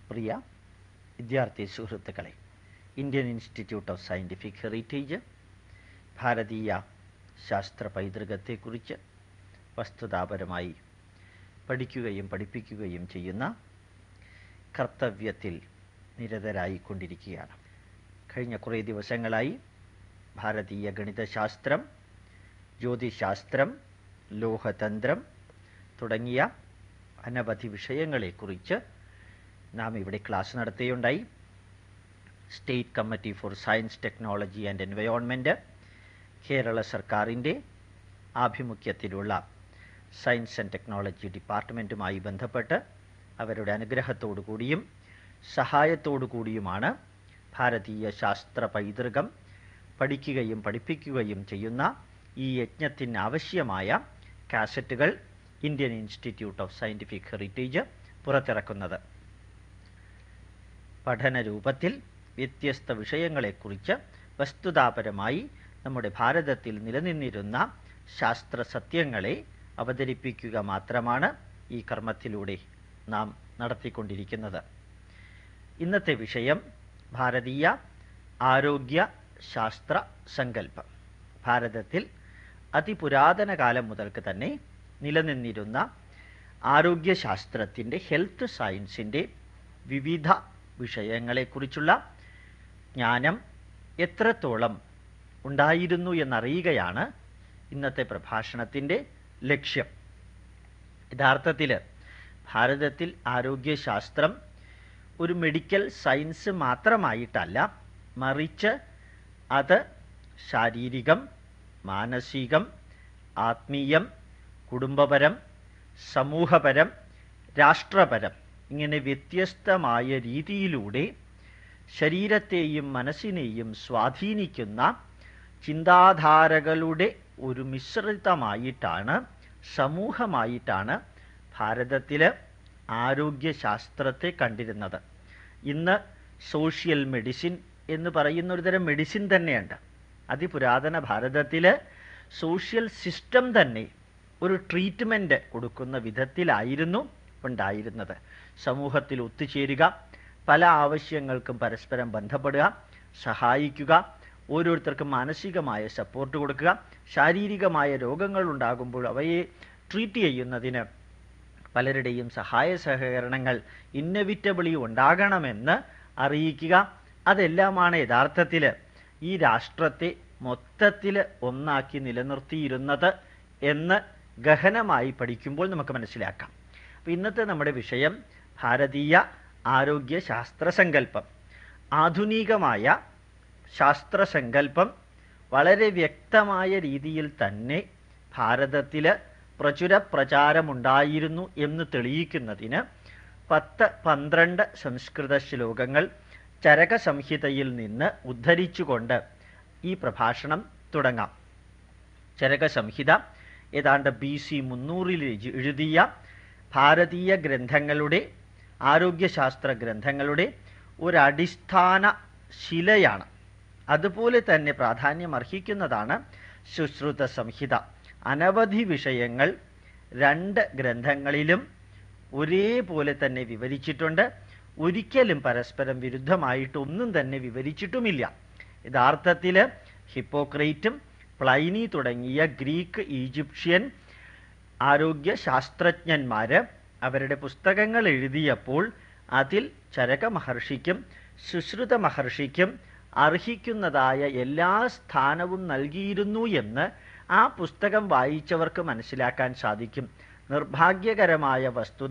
പ്രിയ വിദ്യാർത്ഥി സുഹൃത്തുക്കളെ, Indian institute of scientific heritage ഭാരതീയ ശാസ്ത്ര പൈതൃകത്തെക്കുറിച്ച് വസ്തുതാപരമായി പഠിക്കുകയും പഠിപ്പിക്കുകയും ചെയ്യുന്ന കർത്തവ്യത്തിൽ നിരതരായിക്കൊണ്ടിരിക്കുകയാണ്. കഴിഞ്ഞ കുറേ ദിവസങ്ങളായി ഭാരതീയ ഗണിതശാസ്ത്രം, ജ്യോതിശാസ്ത്രം, ലോഹതന്ത്രം തുടങ്ങിയ അനവധി വിഷയങ്ങളെക്കുറിച്ച് നാം ഇവിടെ ക്ലാസ് നടത്തുകയുണ്ടായി. State committee for science, technology and environment, Kerala സർക്കാരിൻ്റെ ആഭിമുഖ്യത്തിലുള്ള സയൻസ് ആൻഡ് ടെക്നോളജി ഡിപ്പാർട്ട്മെൻറ്റുമായി ബന്ധപ്പെട്ട് അവരുടെ അനുഗ്രഹത്തോടു കൂടിയും സഹായത്തോടു കൂടിയുമാണ് ഭാരതീയ ശാസ്ത്ര പൈതൃകം പഠിക്കുകയും പഠിപ്പിക്കുകയും ചെയ്യുന്ന ഈ യജ്ഞത്തിന് ആവശ്യമായ കാസറ്റുകൾ Indian institute of scientific heritage പുറത്തിറക്കുന്നത്. പഠനരൂപത്തിൽ വ്യത്യസ്ത വിഷയങ്ങളെക്കുറിച്ച് വസ്തുതാപരമായി നമ്മുടെ ഭാരതത്തിൽ നിലനിന്നിരുന്ന ശാസ്ത്ര സത്യങ്ങളെ അവതരിപ്പിക്കുക മാത്രമാണ് ഈ കർമ്മത്തിലൂടെ നാം നടത്തിക്കൊണ്ടിരിക്കുന്നത്. ഇന്നത്തെ വിഷയം ഭാരതീയ ആരോഗ്യ ശാസ്ത്ര സങ്കല്പം. ഭാരതത്തിൽ അതിപുരാതന കാലം മുതൽക്ക് തന്നെ നിലനിന്നിരുന്ന ആരോഗ്യശാസ്ത്രത്തിൻ്റെ, ഹെൽത്ത് സയൻസിൻ്റെ വിവിധ വിഷയങ്ങളെക്കുറിച്ചുള്ള ജ്ഞാനം എത്രത്തോളം ഉണ്ടായിരുന്നു എന്നറിയുകയാണ് ഇന്നത്തെ പ്രഭാഷണത്തിൻ്റെ ലക്ഷ്യം. യഥാർത്ഥത്തിൽ ഭാരതത്തിൽ ആരോഗ്യശാസ്ത്രം ഒരു മെഡിക്കൽ സയൻസ് മാത്രമായിട്ടല്ല, മറിച്ച് അത് ശാരീരികം, മാനസികം, ആത്മീയം, കുടുംബപരം, സമൂഹപരം, രാഷ്ട്രപരം ഇങ്ങനെ വ്യത്യസ്തമായ രീതിയിലൂടെ ശരീരത്തെയും മനസ്സിനെയും സ്വാധീനിക്കുന്ന ചിന്താധാരകളുടെ ഒരു മിശ്രിതമായിട്ടാണ്, സമൂഹമായിട്ടാണ് ഭാരതത്തിൽ ആരോഗ്യശാസ്ത്രത്തെ കണ്ടിരുന്നത്. ഇന്ന് സോഷ്യൽ മെഡിസിൻ എന്ന് പറയുന്ന ഒരു തരം മെഡിസിൻ തന്നെയുണ്ട്. അതിപുരാതന ഭാരതത്തിൽ സോഷ്യൽ സിസ്റ്റം തന്നെ ഒരു ട്രീറ്റ്മെൻറ്റ് കൊടുക്കുന്ന വിധത്തിലായിരുന്നു ഉണ്ടായിരുന്നത്. സമൂഹത്തിൽ ഒത്തുചേരുക, പല ആവശ്യങ്ങൾക്കും പരസ്പരം ബന്ധപ്പെടുക, സഹായിക്കുക, ഓരോരുത്തർക്കും മാനസികമായ സപ്പോർട്ട് കൊടുക്കുക, ശാരീരികമായ രോഗങ്ങൾ ഉണ്ടാകുമ്പോൾ അവയെ ട്രീറ്റ് ചെയ്യുന്നതിന് പലരുടെയും സഹായ സഹകരണങ്ങൾ ഇന്നവിറ്റബിളി ഉണ്ടാകണമെന്ന് അറിയിക്കുക. അതെല്ലാമാണ് യഥാർത്ഥത്തിൽ ഈ രാഷ്ട്രത്തെ മൊത്തത്തിൽ ഒന്നാക്കി നിലനിർത്തിയിരുന്നത് എന്ന് ഗഹനമായി പഠിക്കുമ്പോൾ നമുക്ക് മനസ്സിലാക്കാം. അപ്പോൾ ഇന്നത്തെ നമ്മുടെ വിഷയം ഭാരതീയ ആരോഗ്യ ശാസ്ത്രസങ്കല്പം. ആധുനികമായ ശാസ്ത്രസങ്കല്പം വളരെ വ്യക്തമായ രീതിയിൽ തന്നെ ഭാരതത്തിൽ പ്രചുര പ്രചാരമുണ്ടായിരുന്നു എന്ന് തെളിയിക്കുന്നതിന് 10-12 സംസ്കൃത ശ്ലോകങ്ങൾ ചരക സംഹിതയിൽ നിന്ന് ഉദ്ധരിച്ചുകൊണ്ട് ഈ പ്രഭാഷണം തുടങ്ങാം. ചരക സംഹിത ഏതാണ്ട് BC 300 എഴുതിയ ഭാരതീയ ഗ്രന്ഥങ്ങളുടെ, ആരോഗ്യശാസ്ത്ര ഗ്രന്ഥങ്ങളുടെ ഒരടിസ്ഥാന ശിലയാണ്. അതുപോലെ തന്നെ പ്രാധാന്യം അർഹിക്കുന്നതാണ് സുശ്രുത സംഹിത. അനവധി വിഷയങ്ങൾ 2 ഗ്രന്ഥങ്ങളിലും ഒരേപോലെ തന്നെ വിവരിച്ചിട്ടുണ്ട്. ഒരിക്കലും പരസ്പരം വിരുദ്ധമായിട്ടൊന്നും തന്നെ വിവരിച്ചിട്ടുമില്ല. യഥാർത്ഥത്തിൽ ഹിപ്പോക്രേറ്റും പ്ലൈനി തുടങ്ങിയ ഗ്രീക്ക്, ഈജിപ്ഷ്യൻ ആരോഗ്യശാസ്ത്രജ്ഞന്മാർ അവരുടെ പുസ്തകങ്ങൾ എഴുതിയപ്പോൾ അതിൽ ചരക മഹർഷിക്കും സുശ്രുത മഹർഷിക്കും അർഹിക്കുന്നതായ എല്ലാ സ്ഥാനവും നൽകിയിരുന്നു എന്ന് ആ പുസ്തകം വായിച്ചവർക്ക് മനസ്സിലാക്കാൻ സാധിക്കും. നിർഭാഗ്യകരമായ വസ്തുത,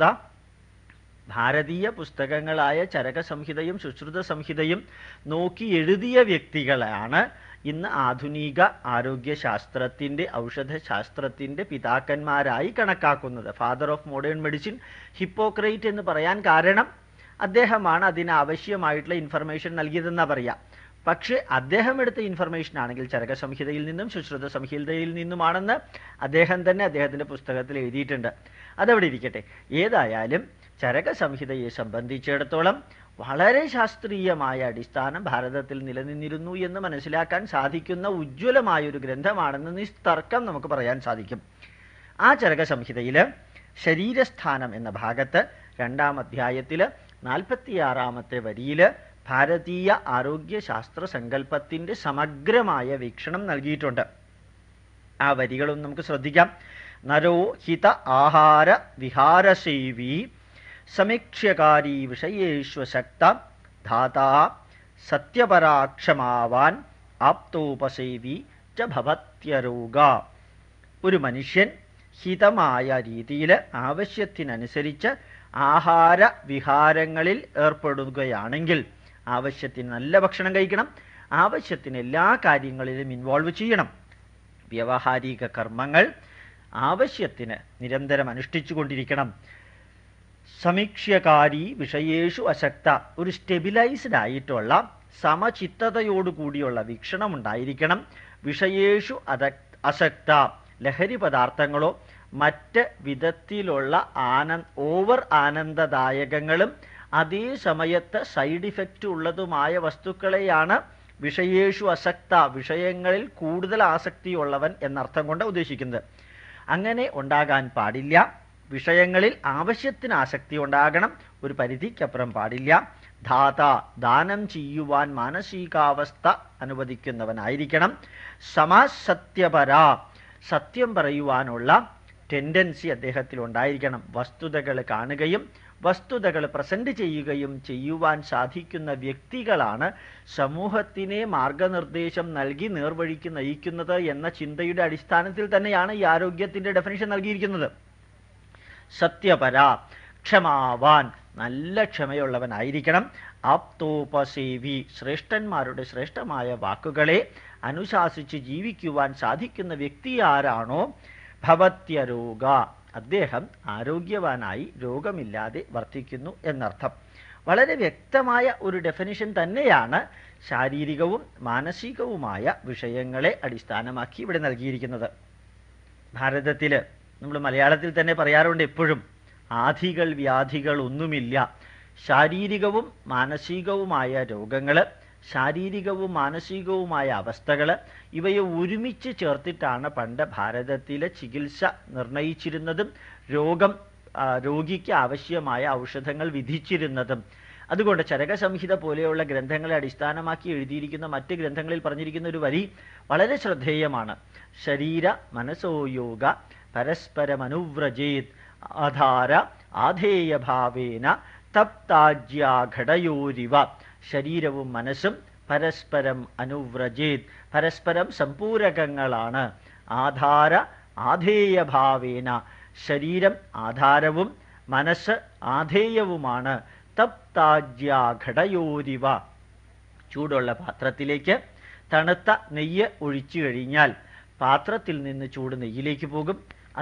ഭാരതീയ പുസ്തകങ്ങളായ ചരക സംഹിതയും സുശ്രുത സംഹിതയും നോക്കി എഴുതിയ വ്യക്തികളാണ് ഇന്ന് ആധുനിക ആരോഗ്യശാസ്ത്രത്തിൻ്റെ, ഔഷധശാസ്ത്രത്തിൻ്റെ പിതാക്കന്മാരായി കണക്കാക്കുന്നത്. Father of modern medicine Hippocrates എന്ന് പറയാൻ കാരണം അദ്ദേഹമാണ് അതിനാവശ്യമായിട്ടുള്ള ഇൻഫർമേഷൻ നൽകിയതെന്നാണ് പറയാം. പക്ഷേ അദ്ദേഹം എടുത്ത ഇൻഫർമേഷൻ ആണെങ്കിൽ ചരക സംഹിതയിൽ നിന്നും സുശ്രുത സംഹിതയിൽ നിന്നുമാണെന്ന് അദ്ദേഹം തന്നെ അദ്ദേഹത്തിൻ്റെ പുസ്തകത്തിൽ എഴുതിയിട്ടുണ്ട്. അതവിടെ ഇരിക്കട്ടെ. ഏതായാലും ചരക സംഹിതയെ സംബന്ധിച്ചിടത്തോളം വളരെ ശാസ്ത്രീയമായ അടിസ്ഥാനം ഭാരതത്തിൽ നിലനിന്നിരുന്നു എന്ന് മനസ്സിലാക്കാൻ സാധിക്കുന്ന ഉജ്ജ്വലമായൊരു ഗ്രന്ഥമാണെന്ന് നിസ്തർക്കം നമുക്ക് പറയാൻ സാധിക്കും. ആ ചരക സംഹിതയിൽ ശരീരസ്ഥാനം എന്ന ഭാഗത്ത് 2-ാം അധ്യായത്തിൽ 46-ാമത്തെ വരിയിൽ ഭാരതീയ ആരോഗ്യശാസ്ത്ര സങ്കല്പത്തിൻ്റെ സമഗ്രമായ വീക്ഷണം നൽകിയിട്ടുണ്ട്. ആ വരികളൊന്നും നമുക്ക് ശ്രദ്ധിക്കാം. നരോ ഹിത ആഹാര വിഹാരസേവി സമീക്ഷ്യകാരി വിഷയേഷ്വശക്ത ധാതാ സത്യപരാക്ഷമാവാൻ ആപ്തോപസേവി ച ഭവത്യരോഗ. ഒരു മനുഷ്യൻ ഹിതമായ രീതിയിൽ ആവശ്യത്തിനനുസരിച്ച് ആഹാര വിഹാരങ്ങളിൽ ഏർപ്പെടുകയാണെങ്കിൽ, ആവശ്യത്തിന് നല്ല ഭക്ഷണം കഴിക്കണം, ആവശ്യത്തിന് എല്ലാ കാര്യങ്ങളിലും ഇൻവോൾവ് ചെയ്യണം, വ്യാവഹാരിക കർമ്മങ്ങൾ ആവശ്യത്തിന് നിരന്തരം അനുഷ്ഠിച്ചു കൊണ്ടിരിക്കണം. സമീക്ഷ്യകാരി വിഷയേഷു അശക്ത, ഒരു സ്റ്റെബിലൈസ്ഡ് ആയിട്ടുള്ള സമചിത്തതയോടുകൂടിയുള്ള വീക്ഷണം ഉണ്ടായിരിക്കണം. വിഷയേഷു അശക്ത, ലഹരി പദാർത്ഥങ്ങളോ മറ്റ് വിധത്തിലുള്ള ഓവർ ആനന്ദദായകങ്ങളും അതേ സമയത്ത് സൈഡ് ഇഫക്റ്റ് ഉള്ളതുമായ വസ്തുക്കളെയാണ് വിഷയേഷു അസക്ത, വിഷയങ്ങളിൽ കൂടുതൽ ആസക്തിയുള്ളവൻ എന്നർത്ഥം കൊണ്ട് ഉദ്ദേശിക്കുന്നത്. അങ്ങനെ ഉണ്ടാകാൻ പാടില്ല. വിഷയങ്ങളിൽ ആവശ്യത്തിന് ആസക്തി ഉണ്ടാകണം, ഒരു പരിധിക്കപ്പുറം പാടില്ല. ധാത, ദാനം ചെയ്യുവാൻ മാനസികാവസ്ഥ അനുവദിക്കുന്നവനായിരിക്കണം. സത്യപര, സത്യം പറയുവാനുള്ള ടെൻഡൻസി അദ്ദേഹത്തിൽ ഉണ്ടായിരിക്കണം. വസ്തുതകൾ കാണുകയും വസ്തുതകൾ പ്രസന്റ് ചെയ്യുകയും ചെയ്യുവാൻ സാധിക്കുന്ന വ്യക്തികളാണ് സമൂഹത്തിനെ മാർഗനിർദ്ദേശം നൽകി നേർവഴിക്ക് നയിക്കുന്നത് എന്ന ചിന്തയുടെ അടിസ്ഥാനത്തിൽ തന്നെയാണ് ഈ ആരോഗ്യത്തിൻ്റെ ഡെഫിനിഷൻ നൽകിയിരിക്കുന്നത്. സത്യപര, ക്ഷമാവാൻ, നല്ല ക്ഷമയുള്ളവനായിരിക്കണം. ആപ്തോപസേവി, ശ്രേഷ്ഠന്മാരുടെ ശ്രേഷ്ഠമായ വാക്കുകളെ അനുശാസിച്ച് ജീവിക്കുവാൻ സാധിക്കുന്ന വ്യക്തി ആരാണോ ഭവത്യരോഗ, അദ്ദേഹം ആരോഗ്യവാനായി രോഗമില്ലാതെ വർത്തിക്കുന്നു എന്നർത്ഥം. വളരെ വ്യക്തമായ ഒരു ഡെഫിനിഷൻ തന്നെയാണ് ശാരീരികവും മാനസികവുമായ വിഷയങ്ങളെ അടിസ്ഥാനമാക്കി ഇവിടെ നൽകിയിരിക്കുന്നത്. ഭാരതത്തിൽ നമ്മൾ മലയാളത്തിൽ തന്നെ പറയാറുണ്ട് എപ്പോഴും, ആധികൾ വ്യാധികൾ ഒന്നുമില്ല. ശാരീരികവും മാനസികവുമായ രോഗങ്ങൾ, ശാരീരികവും മാനസികവുമായ അവസ്ഥകൾ, ഇവയെ ഒരുമിച്ച് ചേർത്തിട്ടാണ് പണ്ട് ഭാരതത്തിലെ ചികിത്സ നിർണയിച്ചിരുന്നതും രോഗിക്ക് ആവശ്യമായ ഔഷധങ്ങൾ വിധിച്ചിരുന്നതും. അതുകൊണ്ട് ചരകസംഹിത പോലെയുള്ള ഗ്രന്ഥങ്ങളെ അടിസ്ഥാനമാക്കി എഴുതിയിരിക്കുന്ന മറ്റ് ഗ്രന്ഥങ്ങളിൽ പറഞ്ഞിരിക്കുന്ന ഒരു വരി വളരെ ശ്രദ്ധേയമാണ്. ശരീര മനസോ യോഗ പരസ്പരമനുവ്രജേത് ആധാര ആധേയഭാവേന തപ്താജ്യാഘടയോരിവ. ശരീരവും മനസ്സും പരസ്പരം അനുവ്രജേത്, പരസ്പരം സംപൂരകങ്ങളാണ്. ആധാര ആധേയഭാവേന, ശരീരം ആധാരവും മനസ്സ് ആധേയവുമാണ്. തപ്താജ്യാഘടയോരിവ, ചൂടുള്ള പാത്രത്തിലേക്ക് തണുത്ത നെയ്യ് ഒഴിച്ചു കഴിഞ്ഞാൽ പാത്രത്തിൽ നിന്ന് ചൂട് നെയ്യിലേക്ക് പോകും.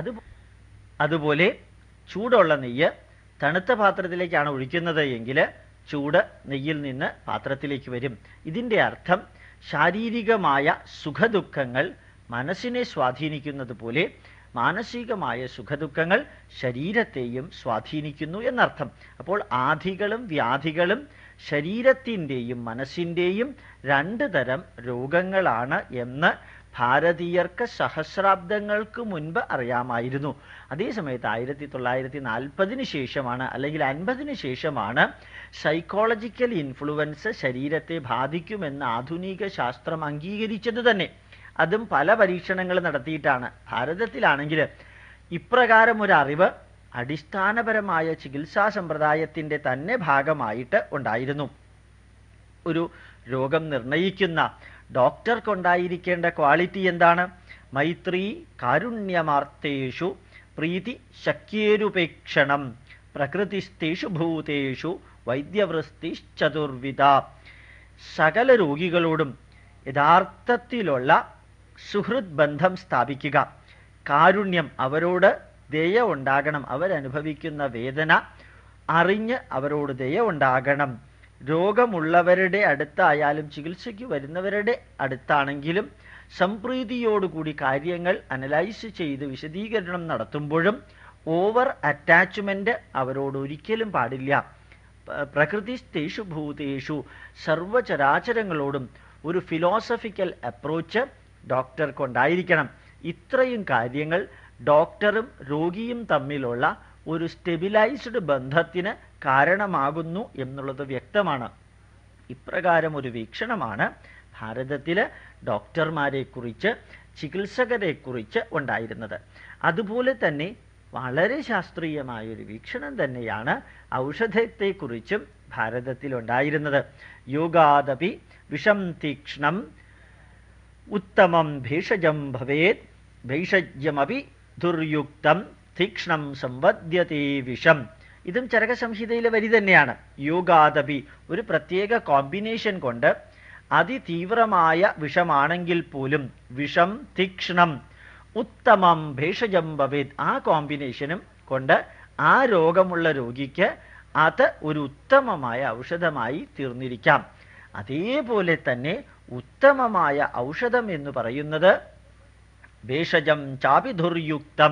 അതുപോലെ ചൂടുള്ള നെയ്യ് തണുത്ത പാത്രത്തിലേക്കാണ് ഒഴിക്കുന്നത് എങ്കിൽ ചൂട് നെയ്യിൽ നിന്ന് പാത്രത്തിലേക്ക് വരും. ഇതിൻ്റെ അർത്ഥം ശാരീരികമായ സുഖദുഃഖങ്ങൾ മനസ്സിനെ സ്വാധീനിക്കുന്നത് പോലെ മാനസികമായ സുഖദുഃഖങ്ങൾ ശരീരത്തെയും സ്വാധീനിക്കുന്നു എന്നർത്ഥം. അപ്പോൾ ആധികളും വ്യാധികളും ശരീരത്തിൻ്റെയും മനസ്സിൻ്റെയും രണ്ട് തരം രോഗങ്ങളാണ് എന്ന് ഭാരതീയർക്ക് സഹസ്രാബ്ദങ്ങൾക്ക് മുൻപ് അറിയാമായിരുന്നു. അതേസമയത്ത് 1940 ശേഷമാണ്, അല്ലെങ്കിൽ 50 ശേഷമാണ് സൈക്കോളജിക്കൽ ഇൻഫ്ലുവൻസ് ശരീരത്തെ ബാധിക്കുമെന്ന് ആധുനിക ശാസ്ത്രം അംഗീകരിച്ചത് തന്നെ. അതും പല പരീക്ഷണങ്ങൾ നടത്തിയിട്ടാണ്. ഭാരതത്തിലാണെങ്കിൽ ഇപ്രകാരം ഒരു അറിവ് അടിസ്ഥാനപരമായ ചികിത്സാ സമ്പ്രദായത്തിൻ്റെ തന്നെ ഭാഗമായിട്ട് ഉണ്ടായിരുന്നു. ഒരു രോഗം നിർണയിക്കുന്ന ഡോക്ടർക്കുണ്ടായിരിക്കേണ്ട ക്വാളിറ്റി എന്താണ്? മൈത്രീ കാരുണ്യമാർത്തേഷു പ്രീതി ശക്യേരുപേക്ഷണം പ്രകൃതിസ്ഥേഷു ഭൂതേഷു വൈദ്യവൃത്തിശ്ചതുർവിധ. സകല രോഗികളോടും യഥാർത്ഥത്തിലുള്ള സുഹൃത് ബന്ധം സ്ഥാപിക്കുക. കാരുണ്യം, അവരോട് ദയ ഉണ്ടാകണം. അവരനുഭവിക്കുന്ന വേദന അറിഞ്ഞ് അവരോട് ദയ ഉണ്ടാകണം. രോഗമുള്ളവരുടെ അടുത്തായാലും ചികിത്സയ്ക്ക് വരുന്നവരുടെ അടുത്താണെങ്കിലും സംപ്രീതിയോടുകൂടി കാര്യങ്ങൾ അനലൈസ് ചെയ്ത് വിശദീകരണം നടത്തുമ്പോഴും ഓവർ അറ്റാച്ച്മെൻറ്റ് അവരോട് ഒരിക്കലും പാടില്ല. പ്രകൃതിസ്ഥേഷു ഭൂതേഷു, സർവചരാചരങ്ങളോടും ഒരു ഫിലോസഫിക്കൽ അപ്രോച്ച് ഡോക്ടർക്കുണ്ടായിരിക്കണം. ഇത്രയും കാര്യങ്ങൾ ഡോക്ടറും രോഗിയും തമ്മിലുള്ള ഒരു സ്റ്റെബിലൈസ്ഡ് ബന്ധത്തിന് കാരണമാകുന്നു എന്നുള്ളത് വ്യക്തമാണ്. ഇപ്രകാരം ഒരു വീക്ഷണമാണ് ഭാരതത്തിൽ ഡോക്ടർമാരെക്കുറിച്ച്, ചികിത്സകരെക്കുറിച്ച് ഉണ്ടായിരുന്നത്. അതുപോലെ തന്നെ വളരെ ശാസ്ത്രീയമായൊരു വീക്ഷണം തന്നെയാണ് ഔഷധത്തെക്കുറിച്ചും ഭാരതത്തിലുണ്ടായിരുന്നത്. യോഗാദപി വിഷം തീക്ഷ്ണം ഉത്തമം ഭേഷജം ഭവേത് ഭൈഷജ്യമപി ദുർയുക്തം തീക്ഷ്ണം സംവദ്യതേ വിഷം. ഇതും ചരകസംഹിതയിലെ വരി തന്നെയാണ്. യോഗാദപി, ഒരു പ്രത്യേക കോമ്പിനേഷൻ കൊണ്ട് അതിതീവ്രമായ വിഷമാണെങ്കിൽ പോലും വിഷം തീക്ഷ്ണം ഉത്തമം ഭേഷജം ഭവേത്, ആ കോമ്പിനേഷനും കൊണ്ട് ആ രോഗമുള്ള രോഗിക്ക് അത് ഒരു ഉത്തമമായ ഔഷധമായി തീർന്നിരിക്കാം. അതേപോലെ തന്നെ ഉത്തമമായ ഔഷധം എന്ന് പറയുന്നത് ഭേഷജം ചാപി ദുർയുക്തം,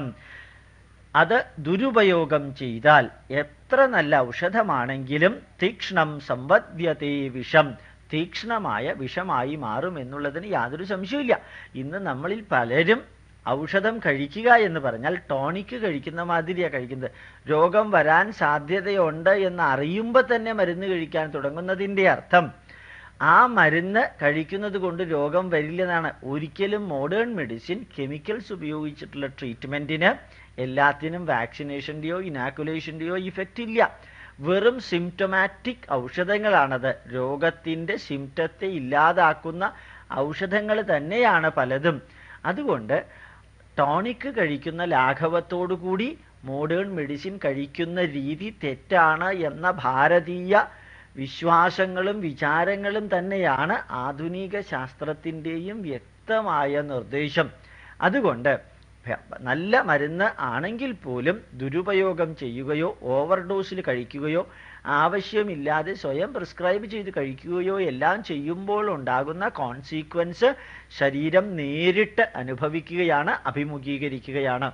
അത് ദുരുപയോഗം ചെയ്താൽ എത്ര നല്ല ഔഷധമാണെങ്കിലും തീക്ഷ്ണം സംവദ്യതേ വിഷം, തീക്ഷ്ണമായ വിഷമായി മാറും എന്നുള്ളതിന് യാതൊരു സംശയമില്ല. ഇന്ന് നമ്മളിൽ പലരും ഔഷധം കഴിക്കുക എന്ന് പറഞ്ഞാൽ ടോണിക്ക് കഴിക്കുന്ന മാതിരിയാണ് കഴിക്കുന്നത്. രോഗം വരാൻ സാധ്യതയുണ്ട് എന്ന് അറിയുമ്പോൾ തന്നെ മരുന്ന് കഴിക്കാൻ തുടങ്ങുന്നതിൻ്റെ അർത്ഥം ആ മരുന്ന് കഴിക്കുന്നത് കൊണ്ട് രോഗം വരില്ലെന്നാണ്. ഒരിക്കലും മോഡേൺ മെഡിസിൻ കെമിക്കൽസ് ഉപയോഗിച്ചിട്ടുള്ള ട്രീറ്റ്മെൻറ്റിന് എല്ലാത്തിനും വാക്സിനേഷൻ്റെയോ ഇനാക്കുലേഷൻ്റെയോ ഇഫക്റ്റ് ഇല്ല. വെറും സിംറ്റമാറ്റിക് ഔഷധങ്ങളാണത്. രോഗത്തിൻ്റെ സിംറ്റത്തെ ഇല്ലാതാക്കുന്ന ഔഷധങ്ങൾ തന്നെയാണ് പലതും. അതുകൊണ്ട് ടോണിക്ക് കഴിക്കുന്ന ലാഘവത്തോടുകൂടി മോഡേൺ മെഡിസിൻ കഴിക്കുന്ന രീതി തെറ്റാണ് എന്ന ഭാരതീയ വിശ്വാസങ്ങളും വിചാരങ്ങളും തന്നെയാണ് ആധുനിക ശാസ്ത്രത്തിൻ്റെയും വ്യക്തമായ നിർദ്ദേശം. അതുകൊണ്ട് നല്ല മരുന്ന് ആണെങ്കിൽ പോലും ദുരുപയോഗം ചെയ്യുകയോ ഓവർഡോസിൽ കഴിക്കുകയോ ആവശ്യമില്ലാതെ സ്വയം പ്രിസ്ക്രൈബ് ചെയ്ത് കഴിക്കുകയോ എല്ലാം ചെയ്യുമ്പോൾ ഉണ്ടാകുന്ന കോൺസിക്വൻസ് ശരീരം നേരിട്ട് അനുഭവിക്കുകയാണ്, അഭിമുഖീകരിക്കുകയാണ്.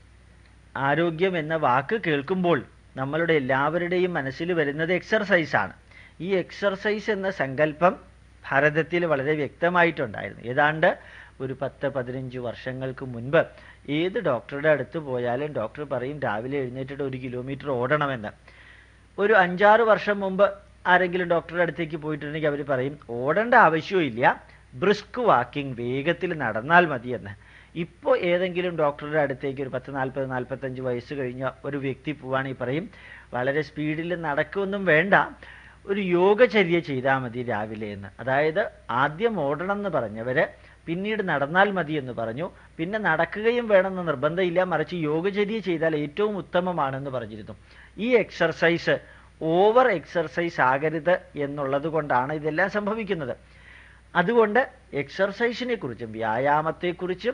ആരോഗ്യം എന്ന വാക്ക് കേൾക്കുമ്പോൾ നമ്മളുടെ എല്ലാവരുടെയും മനസ്സിൽ വരുന്നത് എക്സർസൈസാണ്. ഈ എക്സർസൈസ് എന്ന സങ്കല്പം ഭാരതത്തിൽ വളരെ വ്യക്തമായിട്ടുണ്ടായിരുന്നു. ഏതാണ്ട് ഒരു 10-15 വർഷങ്ങൾക്ക് മുൻപ് ഏത് ഡോക്ടറുടെ അടുത്ത് പോയാലും ഡോക്ടർ പറയും രാവിലെ എഴുന്നേറ്റിട്ട് 1 കിലോമീറ്റർ ഓടണമെന്ന്. ഒരു 5-6 വർഷം മുമ്പ് ആരെങ്കിലും ഡോക്ടറുടെ അടുത്തേക്ക് പോയിട്ടുണ്ടെങ്കിൽ അവർ പറയും ഓടേണ്ട ആവശ്യമില്ല, ബ്രിസ്ക് വാക്കിംഗ്, വേഗത്തിൽ നടന്നാൽ മതിയെന്ന്. ഇപ്പോൾ ഏതെങ്കിലും ഡോക്ടറുടെ അടുത്തേക്ക് ഒരു 10-40-45 വയസ്സ് കഴിഞ്ഞ ഒരു വ്യക്തി പോവുകയാണെങ്കിൽ പറയും വളരെ സ്പീഡിൽ നടക്കുകയൊന്നും വേണ്ട, ഒരു യോഗചര്യ ചെയ്താൽ മതി രാവിലെ എന്ന്. അതായത് ആദ്യം ഓടണം എന്ന് പറഞ്ഞവർ പിന്നീട് നടന്നാൽ മതി എന്ന് പറഞ്ഞു. പിന്നെ നടക്കുകയും വേണമെന്ന് നിർബന്ധമില്ല, മറിച്ച് യോഗചര്യ ചെയ്താൽ ഏറ്റവും ഉത്തമമാണെന്ന് പറഞ്ഞിരുന്നു. ഈ എക്സർസൈസ് ഓവർ എക്സർസൈസ് ആകരുത് എന്നുള്ളത് കൊണ്ടാണ് ഇതെല്ലാം സംഭവിക്കുന്നത്. അതുകൊണ്ട് എക്സർസൈസിനെ കുറിച്ചും വ്യായാമത്തെക്കുറിച്ചും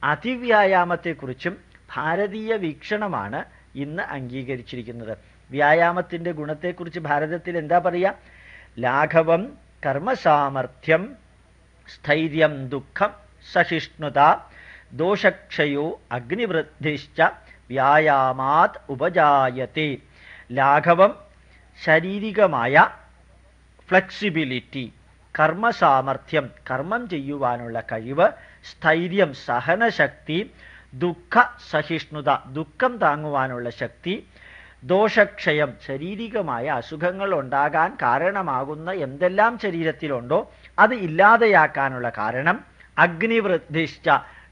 അതിവ്യായാമത്തെക്കുറിച്ചും ഭാരതീയ വീക്ഷണമാണ് ഇന്ന് അംഗീകരിച്ചിരിക്കുന്നത്. വ്യായാമത്തിൻ്റെ ഗുണത്തെക്കുറിച്ച് ഭാരതത്തിൽ എന്താ പറയുക? ലാഘവം കർമ്മസാമർഥ്യം സ്ഥൈര്യം ദുഃഖം സഹിഷ്ണുത ദോഷക്ഷയോ അഗ്നിവൃദ്ധിശ്ച വ്യായാമാത് ഉപജായത്തെ. ലാഘവം ശാരീരികമായ ഫ്ലെക്സിബിലിറ്റി, കർമ്മസാമർഥ്യം കർമ്മം ചെയ്യുവാനുള്ള കഴിവ്, സ്ഥൈര്യം സഹനശക്തി, ദുഃഖ സഹിഷ്ണുത ദുഃഖം താങ്ങുവാനുള്ള ശക്തി, ദോഷക്ഷയം ശാരീരികമായ അസുഖങ്ങൾ ഉണ്ടാകാൻ കാരണമാകുന്ന എന്തെല്ലാം ശരീരത്തിലുണ്ടോ അത് ഇല്ലാതെയാക്കാനുള്ള കാരണം, അഗ്നിവൃദ്ധിശ്ച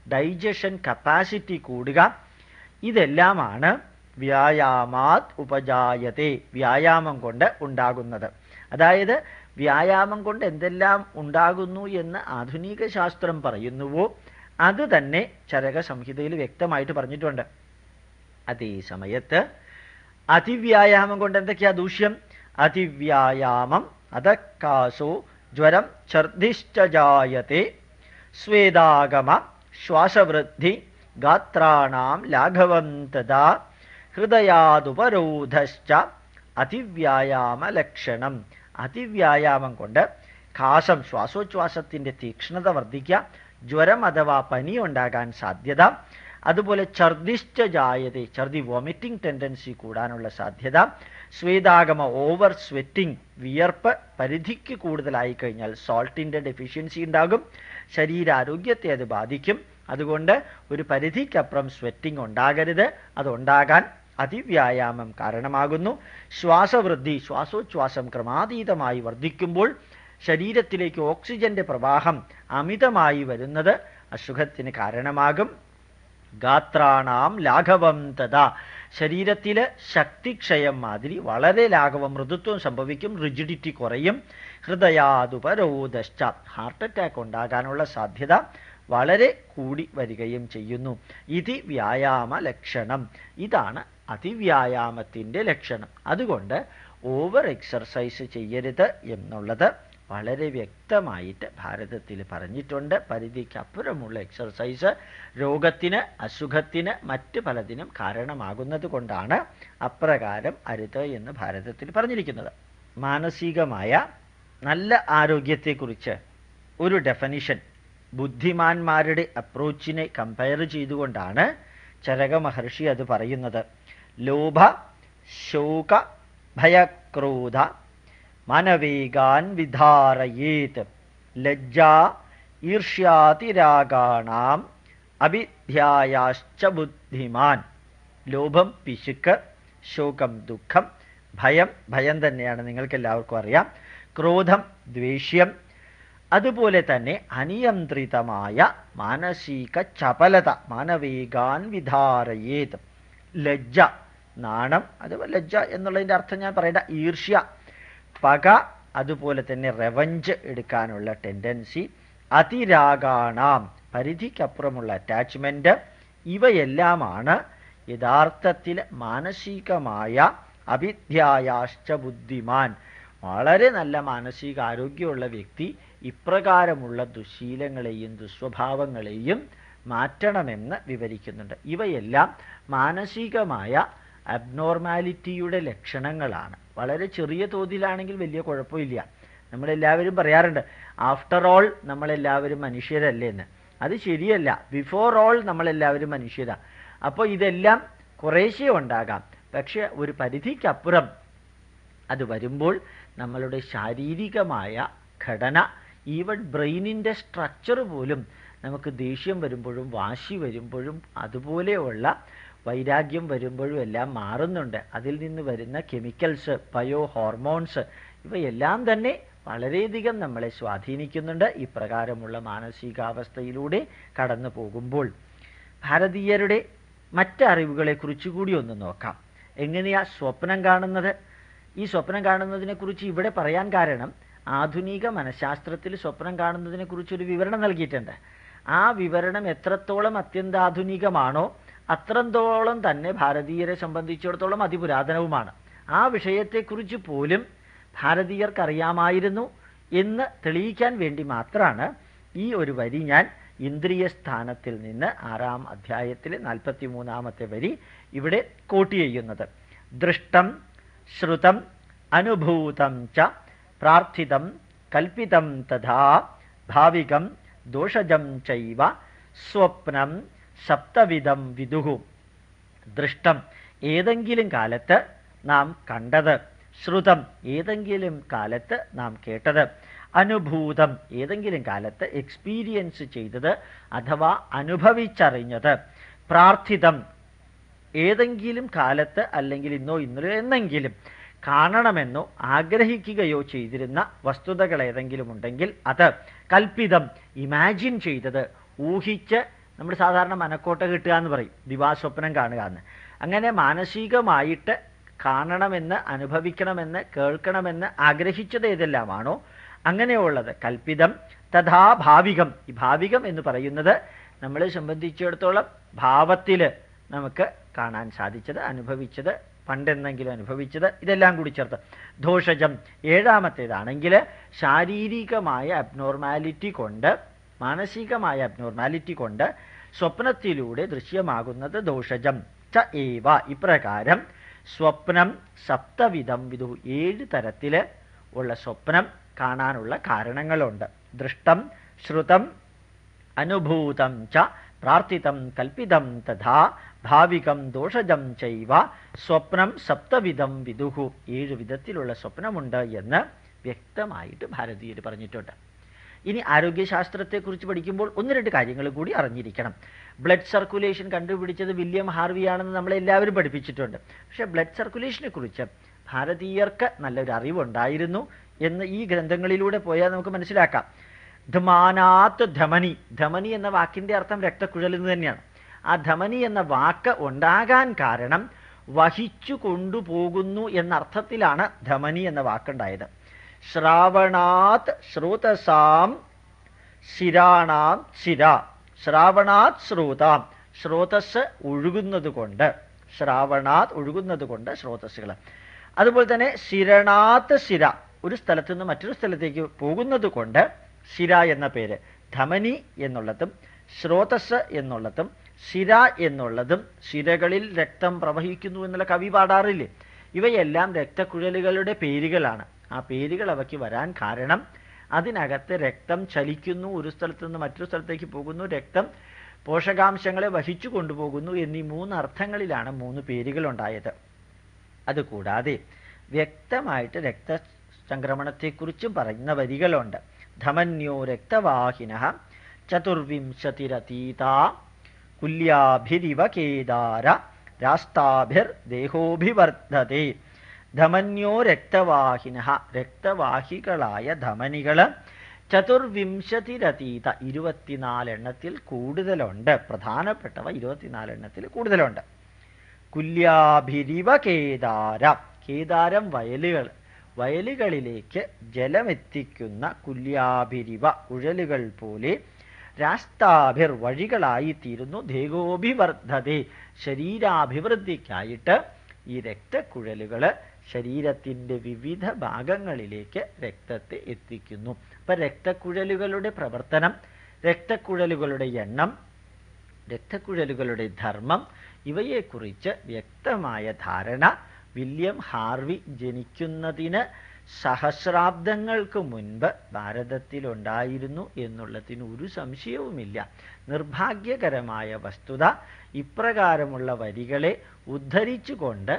ഡൈജഷൻ കപ്പാസിറ്റി കൂടുക, ഇതെല്ലാമാണ് വ്യായാമാത് ഉപജായത്തെ വ്യായാമം കൊണ്ട് ഉണ്ടാകുന്നത്. അതായത് വ്യായാമം കൊണ്ട് എന്തെല്ലാം ഉണ്ടാകുന്നു എന്ന് ആധുനിക ശാസ്ത്രം പറയുന്നുവോ അത് തന്നെ ചരകസംഹിതയിൽ വ്യക്തമായിട്ട് പറഞ്ഞിട്ടുണ്ട്. അതേ സമയത്ത് അതിവ്യായാമം കൊണ്ട് എന്തൊക്കെയാ ദൂഷ്യം? അതിവ്യായാമം അധക്കാസോ ജ്വരം ഛർദിശ്ച ജായത്തെ സ്വേദാഗമ ശ്വാസവൃദ്ധി ഗാത്രാണാം ലാഘവം തഥാ ഹൃദയാദുപരോധശ്ച അതിവ്യായാമ ലക്ഷണം. അതിവ്യായാമം കൊണ്ട് കാസം ശ്വാസോച്ഛ്വാസത്തിൻ്റെ തീക്ഷ്ണത വർദ്ധിക്കുക, ജ്വരം അഥവാ പനി ഉണ്ടാകാൻ സാധ്യത, അതുപോലെ ഛർദിശ്ച ജായതേ ഛർദി വോമിറ്റിംഗ് ടെൻഡൻസി കൂടാനുള്ള സാധ്യത, സ്വേദാഗമ ഓവർ സ്വെറ്റിംഗ് വിയർപ്പ് പരിധിക്ക് കൂടുതലായി കഴിഞ്ഞാൽ സോൾട്ടിൻ്റെ ഡെഫിഷ്യൻസി ഉണ്ടാകും, ശരീരാരോഗ്യത്തെ അത് ബാധിക്കും, അതുകൊണ്ട് ഒരു പരിധിക്കപ്പുറം സ്വെറ്റിംഗ് ഉണ്ടാകരുത്. അതുണ്ടാകാൻ അതിവ്യായാമം കാരണമാകുന്നു. ശ്വാസവൃദ്ധി, ശ്വാസോച്ഛ്വാസം ക്രമാതീതമായി വർദ്ധിക്കുമ്പോൾ ശരീരത്തിലേക്ക് ഓക്സിജന്റെ പ്രവാഹം അമിതമായി വരുന്നത് അസുഖത്തിന് കാരണമാകും. ഗാത്രാണാം ലാഘവം തഥാ, ശരീരത്തിൽ ശക്തിക്ഷയം മാതിരി വളരെ ലാഘവം, മൃദുത്വം സംഭവിക്കും, റിജിഡിറ്റി കുറയും. ഹൃദയാതുപരോധശ്ച, ഹാർട്ട് അറ്റാക്ക് ഉണ്ടാകാനുള്ള സാധ്യത വളരെ കൂടി വരികയും ചെയ്യുന്നു. ഇത് വ്യായാമ ലക്ഷണം, ഇതാണ് അതിവ്യായാമത്തിൻ്റെ ലക്ഷണം. അതുകൊണ്ട് ഓവർ എക്സർസൈസ് ചെയ്യരുത് എന്നുള്ളത് വളരെ വ്യക്തമായിട്ട് ഭാരതത്തിൽ പറഞ്ഞിട്ടുണ്ട്. പരിധിക്കപ്പുറമുള്ള എക്സർസൈസ് രോഗത്തിന്, അസുഖത്തിന്, മറ്റ് പലതിനും കാരണമാകുന്നത് കൊണ്ടാണ് അപ്രകാരം അരുത് എന്ന് ഭാരതത്തിൽ പറഞ്ഞിരിക്കുന്നത്. മാനസികമായ നല്ല ആരോഗ്യത്തെക്കുറിച്ച് ഒരു ഡെഫനിഷൻ ബുദ്ധിമാന്മാരുടെ അപ്രോച്ചിനെ കമ്പയർ ചെയ്തുകൊണ്ടാണ് ചരക മഹർഷി അത് പറയുന്നത്. ലോഭ ശോക ഭയക്രോധ മനവേഗാൻ വിധാരയേത് ലജ്ജാ ഈർഷ്യാതിരാഗാണാം അഭിധ്യായാശ്ച ബുദ്ധിമാൻ. ലോഭം പിശുക്ക്, ശോകം ദുഃഖം, ഭയം തന്നെയാണ്, നിങ്ങൾക്കെല്ലാവർക്കും അറിയാം, ക്രോധം ദ്വേഷ്യം, അതുപോലെ തന്നെ അനിയന്ത്രിതമായ മാനസിക ചപലത മാനവേഗാൻ വിധാരയേത്. ലജ്ജ, നാണം, അത് ലജ്ജ എന്നുള്ളതിൻ്റെ അർത്ഥം ഞാൻ പറയേണ്ട, ഈർഷ്യ, പക, അതുപോലെ തന്നെ റെവഞ്ച് എടുക്കാനുള്ള ടെൻഡൻസി, അതിരാഗാണാം പരിധിക്കപ്പുറമുള്ള അറ്റാച്ച്മെൻറ്റ്, ഇവയെല്ലാമാണ് യഥാർത്ഥത്തിൽ മാനസികമായ അവിദ്യായാശ്ച ബുദ്ധിമാൻ. വളരെ നല്ല മാനസികാരോഗ്യമുള്ള വ്യക്തി ഇപ്രകാരമുള്ള ദുശീലങ്ങളെയും ദുസ്വഭാവങ്ങളെയും മാറ്റണമെന്ന് വിവരിക്കുന്നുണ്ട്. ഇവയെല്ലാം മാനസികമായ അബ്നോർമാലിറ്റിയുടെ ലക്ഷണങ്ങളാണ്. വളരെ ചെറിയ തോതിലാണെങ്കിൽ വലിയ കുഴപ്പമില്ല. നമ്മളെല്ലാവരും പറയാറുണ്ട്, ആഫ്റ്റർ ഓൾ നമ്മളെല്ലാവരും മനുഷ്യരല്ലേ എന്ന്. അത് ശരിയല്ല. ബിഫോർ ഓൾ നമ്മളെല്ലാവരും മനുഷ്യരാണ്. അപ്പോൾ ഇതെല്ലാം കുറേശ്ശെ ഉണ്ടാകാം. പക്ഷെ ഒരു പരിധിക്കപ്പുറം അത് വരുമ്പോൾ നമ്മളുടെ ശാരീരികമായ ഘടന, ഈവൻ ബ്രെയിനിൻ്റെ സ്ട്രക്ചർ പോലും നമുക്ക് ദേഷ്യം വരുമ്പോഴും വാശി വരുമ്പോഴും അതുപോലെയുള്ള വൈരാഗ്യം വരുമ്പോഴും എല്ലാം മാറുന്നുണ്ട്. അതിൽ നിന്ന് വരുന്ന കെമിക്കൽസ്, ബയോ ഹോർമോൺസ്, ഇവയെല്ലാം തന്നെ വളരെയധികം നമ്മളെ സ്വാധീനിക്കുന്നുണ്ട് ഇപ്രകാരമുള്ള മാനസികാവസ്ഥയിലൂടെ കടന്നു പോകുമ്പോൾ. ഭാരതീയരുടെ മറ്റ് അറിവുകളെക്കുറിച്ച് കൂടി ഒന്ന് നോക്കാം. എങ്ങനെയാ സ്വപ്നം കാണുന്നത്? ഈ സ്വപ്നം കാണുന്നതിനെക്കുറിച്ച് ഇവിടെ പറയാൻ കാരണം, ആധുനിക മനഃശാസ്ത്രത്തിൽ സ്വപ്നം കാണുന്നതിനെക്കുറിച്ചൊരു വിവരണം നൽകിയിട്ടുണ്ട്. ആ വിവരണം എത്രത്തോളം അത്യന്താധുനികമാണോ അത്രത്തോളം തന്നെ ഭാരതീയരെ സംബന്ധിച്ചിടത്തോളം അതിപുരാതനവുമാണ്. ആ വിഷയത്തെക്കുറിച്ച് പോലും ഭാരതീയർക്കറിയാമായിരുന്നു എന്ന് തെളിയിക്കാൻ വേണ്ടി മാത്രമാണ് ഈ ഒരു വരി ഞാൻ ഇന്ദ്രിയ സ്ഥാനത്തിൽ നിന്ന് 6-ാം അധ്യായത്തിലെ 43-ാമത്തെ വരി ഇവിടെ കോട്ട് ചെയ്യുന്നത്. ദൃഷ്ടം ശ്രുതം അനുഭൂതം ച പ്രാർത്ഥിതം കൽപ്പിതം തഥാ ഭാവികം ദോഷജം ചൈവ സ്വപ്നം സപ്തവിധം വിദുഹു. ദൃഷ്ടം, ഏതെങ്കിലും കാലത്ത് നാം കണ്ടത്. ശ്രുതം, ഏതെങ്കിലും കാലത്ത് നാം കേട്ടത്. അനുഭൂതം, ഏതെങ്കിലും കാലത്ത് എക്സ്പീരിയൻസ് ചെയ്തത് അഥവാ അനുഭവിച്ചറിഞ്ഞത്. പ്രാർത്ഥിതം, ഏതെങ്കിലും കാലത്ത് അല്ലെങ്കിൽ ഇന്നോ ഇന്നലെയോ എന്നെങ്കിലും കാണണമെന്നോ ആഗ്രഹിക്കുകയോ ചെയ്തിരുന്ന വസ്തുതകൾ ഏതെങ്കിലും ഉണ്ടെങ്കിൽ അത്. കൽപ്പിതം, ഇമാജിൻ ചെയ്തത്, ഊഹിച്ച്, നമ്മൾ സാധാരണ മനക്കോട്ട കിട്ടുക എന്ന് പറയും, ദിവാസ്വപ്നം കാണുക എന്ന്. അങ്ങനെ മാനസികമായിട്ട് കാണണമെന്ന്, അനുഭവിക്കണമെന്ന്, കേൾക്കണമെന്ന് ആഗ്രഹിച്ചത് ഏതെല്ലാമാണോ അങ്ങനെയുള്ളത് കൽപ്പിതം. തഥാ ഭാവികം, ഈ ഭാവികം എന്ന് പറയുന്നത് നമ്മളെ സംബന്ധിച്ചിടത്തോളം ഭാവത്തിൽ നമുക്ക് കാണാൻ സാധിച്ചത്, അനുഭവിച്ചത്, പണ്ടെന്നെങ്കിലും അനുഭവിച്ചത്, ഇതെല്ലാം കൂടി ചേർത്ത്. ദോഷജം, 7-ാമത്തേതാണെങ്കിൽ ശാരീരികമായ അബ്നോർമാലിറ്റി കൊണ്ട്, മാനസികമായ അബ്നോർമാലിറ്റി കൊണ്ട് സ്വപ്നത്തിലൂടെ ദൃശ്യമാകുന്നത് ദോഷജം ച ഏവ. ഇപ്രകാരം സ്വപ്നം സപ്തവിധം വിദു, 7 തരത്തിൽ ഉള്ള സ്വപ്നം കാണാനുള്ള കാരണങ്ങളുണ്ട്. ദൃഷ്ടം ശ്രുതം അനുഭൂതം ച പ്രാർത്ഥിതം കൽപ്പിതം തഥാ ഭാവികം ദോഷജം ചൈവ സ്വപ്നം സപ്തവിധം വിദുഹു. 7 വിധത്തിലുള്ള സ്വപ്നമുണ്ട് എന്ന് വ്യക്തമായിട്ട് ഭാരതീയർ പറഞ്ഞിട്ടുണ്ട്. ഇനി ആരോഗ്യശാസ്ത്രത്തെക്കുറിച്ച് പഠിക്കുമ്പോൾ ഒന്ന് രണ്ട് കാര്യങ്ങൾ കൂടി അറിഞ്ഞിരിക്കണം. ബ്ലഡ് സർക്കുലേഷൻ കണ്ടുപിടിച്ചത് വില്യം ഹാർവിയാണെന്ന് നമ്മളെല്ലാവരും പഠിപ്പിച്ചിട്ടുണ്ട്. പക്ഷേ ബ്ലഡ് സർക്കുലേഷനെ കുറിച്ച് ഭാരതീയർക്ക് നല്ലൊരു അറിവുണ്ടായിരുന്നു എന്ന് ഈ ഗ്രന്ഥങ്ങളിലൂടെ പോയാൽ നമുക്ക് മനസ്സിലാക്കാം. ധമാനാത്ത് ധമനി, ധമനി എന്ന വാക്കിൻ്റെ അർത്ഥം രക്തക്കുഴൽ എന്ന് തന്നെയാണ്. ആ ധമനി എന്ന വാക്ക് ഉണ്ടാകാൻ കാരണം വഹിച്ചു കൊണ്ടുപോകുന്നു എന്നർത്ഥത്തിലാണ് ധമനി എന്ന വാക്കുണ്ടായത്. ശ്രാവണാത് ശ്രോതസാം ശിരാണാം ശിര, ശ്രാവണാത് ശ്രോതാം, ശ്രോതസ് ഒഴുകുന്നത് കൊണ്ട്, ശ്രാവണാത് ഒഴുകുന്നത് കൊണ്ട് സ്രോതസ്സുകൾ. അതുപോലെ തന്നെ ശിരണാത്ത് ശിര, ഒരു സ്ഥലത്തു നിന്ന് മറ്റൊരു സ്ഥലത്തേക്ക് പോകുന്നത് കൊണ്ട് ശിര എന്ന പേര്. ധമനി എന്നുള്ളതും സ്രോതസ് എന്നുള്ളതും ശിര എന്നുള്ളതും ശിരകളിൽ രക്തം പ്രവഹിക്കുന്നു എന്നുള്ള കവി പാടാറില്ലേ? ഇവയെല്ലാം രക്തക്കുഴലുകളുടെ പേരുകളാണ്. ആ പേരുകൾ അവയ്ക്ക് വരാൻ കാരണം അതിനകത്ത് രക്തം ചലിക്കുന്നു, ഒരു സ്ഥലത്തു നിന്ന് മറ്റൊരു സ്ഥലത്തേക്ക് പോകുന്നു, രക്തം പോഷകാംശങ്ങളെ വഹിച്ചു കൊണ്ടുപോകുന്നു എന്നീ മൂന്ന് അർത്ഥങ്ങളിലാണ് മൂന്ന് പേരുകളുണ്ടായത്. അതുകൂടാതെ വ്യക്തമായിട്ട് രക്തചംക്രമണത്തെക്കുറിച്ചും പറയുന്ന വരികളുണ്ട്. ധമന്യോ രക്തവാഹിനഃ ചതുർവിംശതിരതീതാ കുല്യാഭിരിവ കേദാര രാസ്താഭിർദേഹോഭിവർദ്ധതേ. ധമന്യോ രക്തവാഹിനഃ, രക്തവാഹികളായ ധമനികൾ ചതുർവിംശതിരതീത, 24 എണ്ണത്തിൽ കൂടുതലുണ്ട്. പ്രധാനപ്പെട്ടവ 24 എണ്ണത്തിൽ കൂടുതലുണ്ട്. കുല്യാഭിരിവ കേദാര, കേദാരം വയലുകളിലേക്ക് ജലമെത്തിക്കുന്ന കുല്യാഭിരിവ കുഴലുകൾ പോലെ രാസ്താഭിർ വഴികളായിത്തീരുന്നു. ദേഹോഭിവർദ്ധതേ, ശരീരാഭിവൃദ്ധിക്കായിട്ട് ഈ രക്തക്കുഴലുകൾ ശരീരത്തിൻ്റെ വിവിധ ഭാഗങ്ങളിലേക്ക് രക്തത്തെ എത്തിക്കുന്നു. അപ്പം രക്തക്കുഴലുകളുടെ പ്രവർത്തനം, രക്തക്കുഴലുകളുടെ എണ്ണം, രക്തക്കുഴലുകളുടെ ധർമ്മം ഇവയെക്കുറിച്ച് വ്യക്തമായ ധാരണ വില്യം ഹാർവി ജനിക്കുന്നതിന് സഹസ്രാബ്ദങ്ങൾക്ക് മുൻപ് ഭാരതത്തിലുണ്ടായിരുന്നു എന്നുള്ളതിന് ഒരു സംശയവുമില്ല. നിർഭാഗ്യകരമായ വസ്തുത, ഇപ്രകാരമുള്ള വരികളെ ഉദ്ധരിച്ചുകൊണ്ട്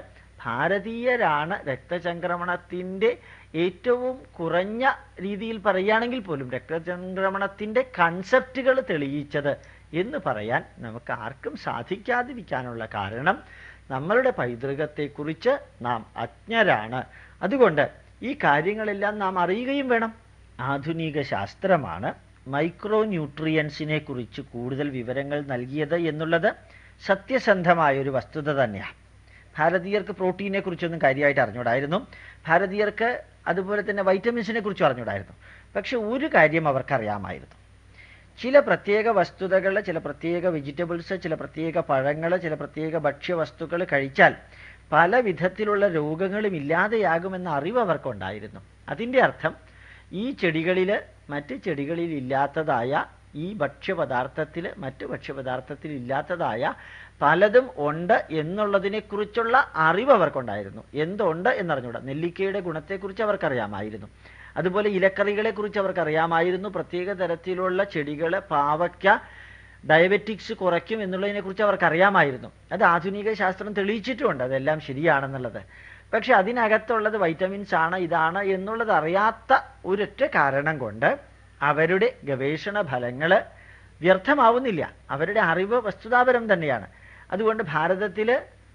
ഭാരതീയരാണ് രക്തചംക്രമണത്തിൻ്റെ ഏറ്റവും കുറഞ്ഞ രീതിയിൽ പറയുകയാണെങ്കിൽ പോലും രക്തചംക്രമണത്തിൻ്റെ കൺസെപ്റ്റുകൾ തെളിയിച്ചത് എന്ന് പറയാൻ നമുക്ക് ആർക്കും സാധിക്കാതിരിക്കാനുള്ള കാരണം നമ്മളുടെ പൈതൃകത്തെക്കുറിച്ച് നാം അജ്ഞരാണ്. അതുകൊണ്ട് ഈ കാര്യങ്ങളെല്ലാം നാം അറിയുകയും വേണം. ആധുനിക ശാസ്ത്രമാണ് മൈക്രോ ന്യൂട്രിയൻസിനെ കുറിച്ച് കൂടുതൽ വിവരങ്ങൾ നൽകിയത് എന്നുള്ളത് സത്യസന്ധമായൊരു വസ്തുത തന്നെയാണ്. ഭാരതീയർക്ക് പ്രോട്ടീനെ കുറിച്ചൊന്നും കാര്യമായിട്ട് അറിഞ്ഞൂടായിരുന്നു. ഭാരതീയർക്ക് അതുപോലെ തന്നെ വൈറ്റമിൻസിനെ കുറിച്ചും അറിഞ്ഞൂടായിരുന്നു. പക്ഷെ ഒരു കാര്യം അവർക്കറിയാമായിരുന്നു. ചില പ്രത്യേക വസ്തുതകൾ, ചില പ്രത്യേക വെജിറ്റബിൾസ്, ചില പ്രത്യേക പഴങ്ങൾ, ചില പ്രത്യേക ഭക്ഷ്യവസ്തുക്കൾ കഴിച്ചാൽ പല വിധത്തിലുള്ള രോഗങ്ങളും ഇല്ലാതെയാകുമെന്ന അറിവ് അവർക്കുണ്ടായിരുന്നു. അതിൻ്റെ അർത്ഥം ഈ ചെടികളിൽ മറ്റ് ചെടികളിൽ ഇല്ലാത്തതായ, ഈ ഭക്ഷ്യപദാർത്ഥത്തിൽ മറ്റ് ഭക്ഷ്യപദാർത്ഥത്തിൽ ഇല്ലാത്തതായ പലതും ഉണ്ട് എന്നുള്ളതിനെക്കുറിച്ചുള്ള അറിവ് അവർക്കുണ്ടായിരുന്നു. എന്തുണ്ട് എന്നറിഞ്ഞൂടാ. നെല്ലിക്കയുടെ ഗുണത്തെക്കുറിച്ച് അവർക്കറിയാമായിരുന്നു. അതുപോലെ ഇലക്കറികളെക്കുറിച്ച് അവർക്കറിയാമായിരുന്നു. പ്രത്യേക തരത്തിലുള്ള ചെടികൾ, പാവയ്ക്ക ഡയബറ്റിക്സ് കുറയ്ക്കും എന്നുള്ളതിനെക്കുറിച്ച് അവർക്കറിയാമായിരുന്നു. അത് ആധുനിക ശാസ്ത്രം തെളിയിച്ചിട്ടുമുണ്ട് അതെല്ലാം ശരിയാണെന്നുള്ളത്. പക്ഷെ അതിനകത്തുള്ളത് വൈറ്റമിൻസ് ആണ്, ഇതാണ് എന്നുള്ളത് അറിയാത്ത ഒരൊറ്റ കാരണം കൊണ്ട് അവരുടെ ഗവേഷണ ഫലങ്ങൾ വ്യർത്ഥമാവുന്നില്ല. അവരുടെ അറിവ് വസ്തുതാപരം തന്നെയാണ്. അതുകൊണ്ട് ഭാരതത്തിൽ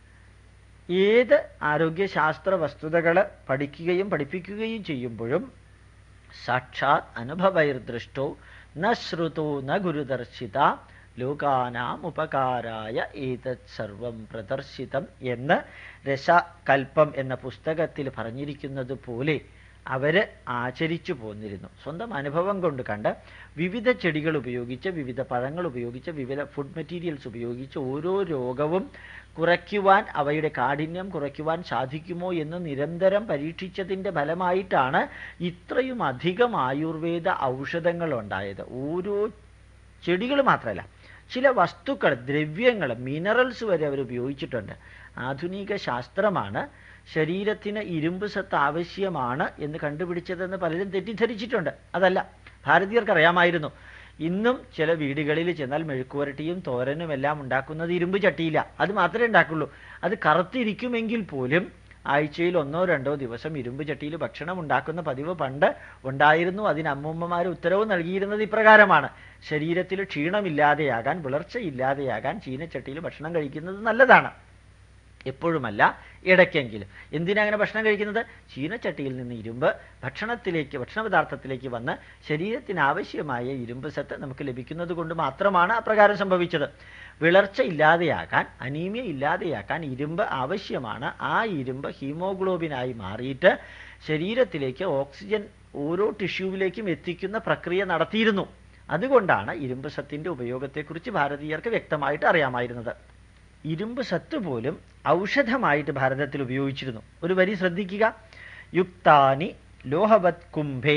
ഏത് ആരോഗ്യശാസ്ത്ര വസ്തുതകൾ പഠിക്കുകയും പഠിപ്പിക്കുകയും ചെയ്യുമ്പോഴും സാക്ഷാത് അനുഭവൈർദൃഷ്ടോ ന ശ്രുതോ ന ഗുരുദർശിത ലോകാനാം ഉപകാരായ ഏതത് സർവം പ്രദർശിതം എന്ന് രസകൽപ്പം എന്ന പുസ്തകത്തിൽ പറഞ്ഞിരിക്കുന്നത് പോലെ അവർ ആചരിച്ചു പോന്നിരുന്നു. സ്വന്തം അനുഭവം കൊണ്ട് കണ്ട് വിവിധ ചെടികൾ ഉപയോഗിച്ച്, വിവിധ പഴങ്ങൾ ഉപയോഗിച്ച്, വിവിധ ഫുഡ് മെറ്റീരിയൽസ് ഉപയോഗിച്ച് ഓരോ രോഗവും കുറയ്ക്കുവാൻ, അവയുടെ കാഠിന്യം കുറയ്ക്കുവാൻ സാധിക്കുമോ എന്ന് നിരന്തരം പരീക്ഷിച്ചതിൻ്റെ ഫലമായിട്ടാണ് ഇത്രയും അധികം ആയുർവേദ ഔഷധങ്ങൾ ഉണ്ടായത്. ഓരോ ചെടികൾ മാത്രമല്ല, ചില വസ്തുക്കൾ, ദ്രവ്യങ്ങൾ, മിനറൽസ് വരെ അവർ ഉപയോഗിച്ചിട്ടുണ്ട്. ആധുനിക ശാസ്ത്രമാണ് ശരീരത്തിന് ഇരുമ്പ് സത്ത് ആവശ്യമാണ് എന്ന് കണ്ടുപിടിച്ചതെന്ന് പലരും തെറ്റിദ്ധരിച്ചിട്ടുണ്ട്. അതല്ല, ഭാരതീയർക്കറിയാമായിരുന്നു. ഇന്നും ചില വീടുകളിൽ ചെന്നാൽ മെഴുക്കുവരട്ടിയും തോരനും എല്ലാം ഉണ്ടാക്കുന്നത് ഇരുമ്പ് ചട്ടിയില്ല. അത് മാത്രമേ ഉണ്ടാക്കുള്ളൂ. അത് കറുത്തിരിക്കുമെങ്കിൽ പോലും ആഴ്ചയിൽ 1-2 ദിവസം ഇരുമ്പ് ചട്ടിയിൽ ഭക്ഷണം ഉണ്ടാക്കുന്ന പതിവ് പണ്ട് ഉണ്ടായിരുന്നു. അതിന് അമ്മൂമ്മമാർ ഉത്തരവ് നൽകിയിരുന്നത് ഇപ്രകാരമാണ്: ശരീരത്തിൽ ക്ഷീണമില്ലാതെയാകാൻ, വിളർച്ചയില്ലാതെയാകാൻ ചീനച്ചട്ടിയിൽ ഭക്ഷണം കഴിക്കുന്നത് നല്ലതാണ്. എപ്പോഴുമല്ല, ഇടയ്ക്കെങ്കിലും. എന്തിനാ അങ്ങനെ ഭക്ഷണം കഴിക്കുന്നത്? ചീനച്ചട്ടിയിൽ നിന്ന് ഇരുമ്പ് ഭക്ഷണ പദാർത്ഥത്തിലേക്ക് വന്ന് ശരീരത്തിന് ആവശ്യമായ ഇരുമ്പ് സത്ത് നമുക്ക് ലഭിക്കുന്നത് കൊണ്ട് മാത്രമാണ് അപ്രകാരം സംഭവിച്ചത്. വിളർച്ച ഇല്ലാതെയാക്കാൻ, അനീമിയ ഇല്ലാതെയാക്കാൻ ഇരുമ്പ് ആവശ്യമാണ്. ആ ഇരുമ്പ് ഹീമോഗ്ലോബിനായി മാറിയിട്ട് ശരീരത്തിലേക്ക് ഓക്സിജൻ ഓരോ ടിഷ്യൂവിലേക്കും എത്തിക്കുന്ന പ്രക്രിയ നടത്തിയിരുന്നു. അതുകൊണ്ടാണ് ഇരുമ്പ് സത്തിൻ്റെ ഉപയോഗത്തെക്കുറിച്ച് ഭാരതീയർക്ക് വ്യക്തമായിട്ട് അറിയാമായിരുന്നത്. ഇരുമ്പ് സത്ത് പോലും ഔഷധമായിട്ട് ഭാരതത്തിൽ ഉപയോഗിച്ചിരുന്നു. ഒരു വരി ശ്രദ്ധിക്കുക: യുക്താനി ലോഹവത് കുംഭേ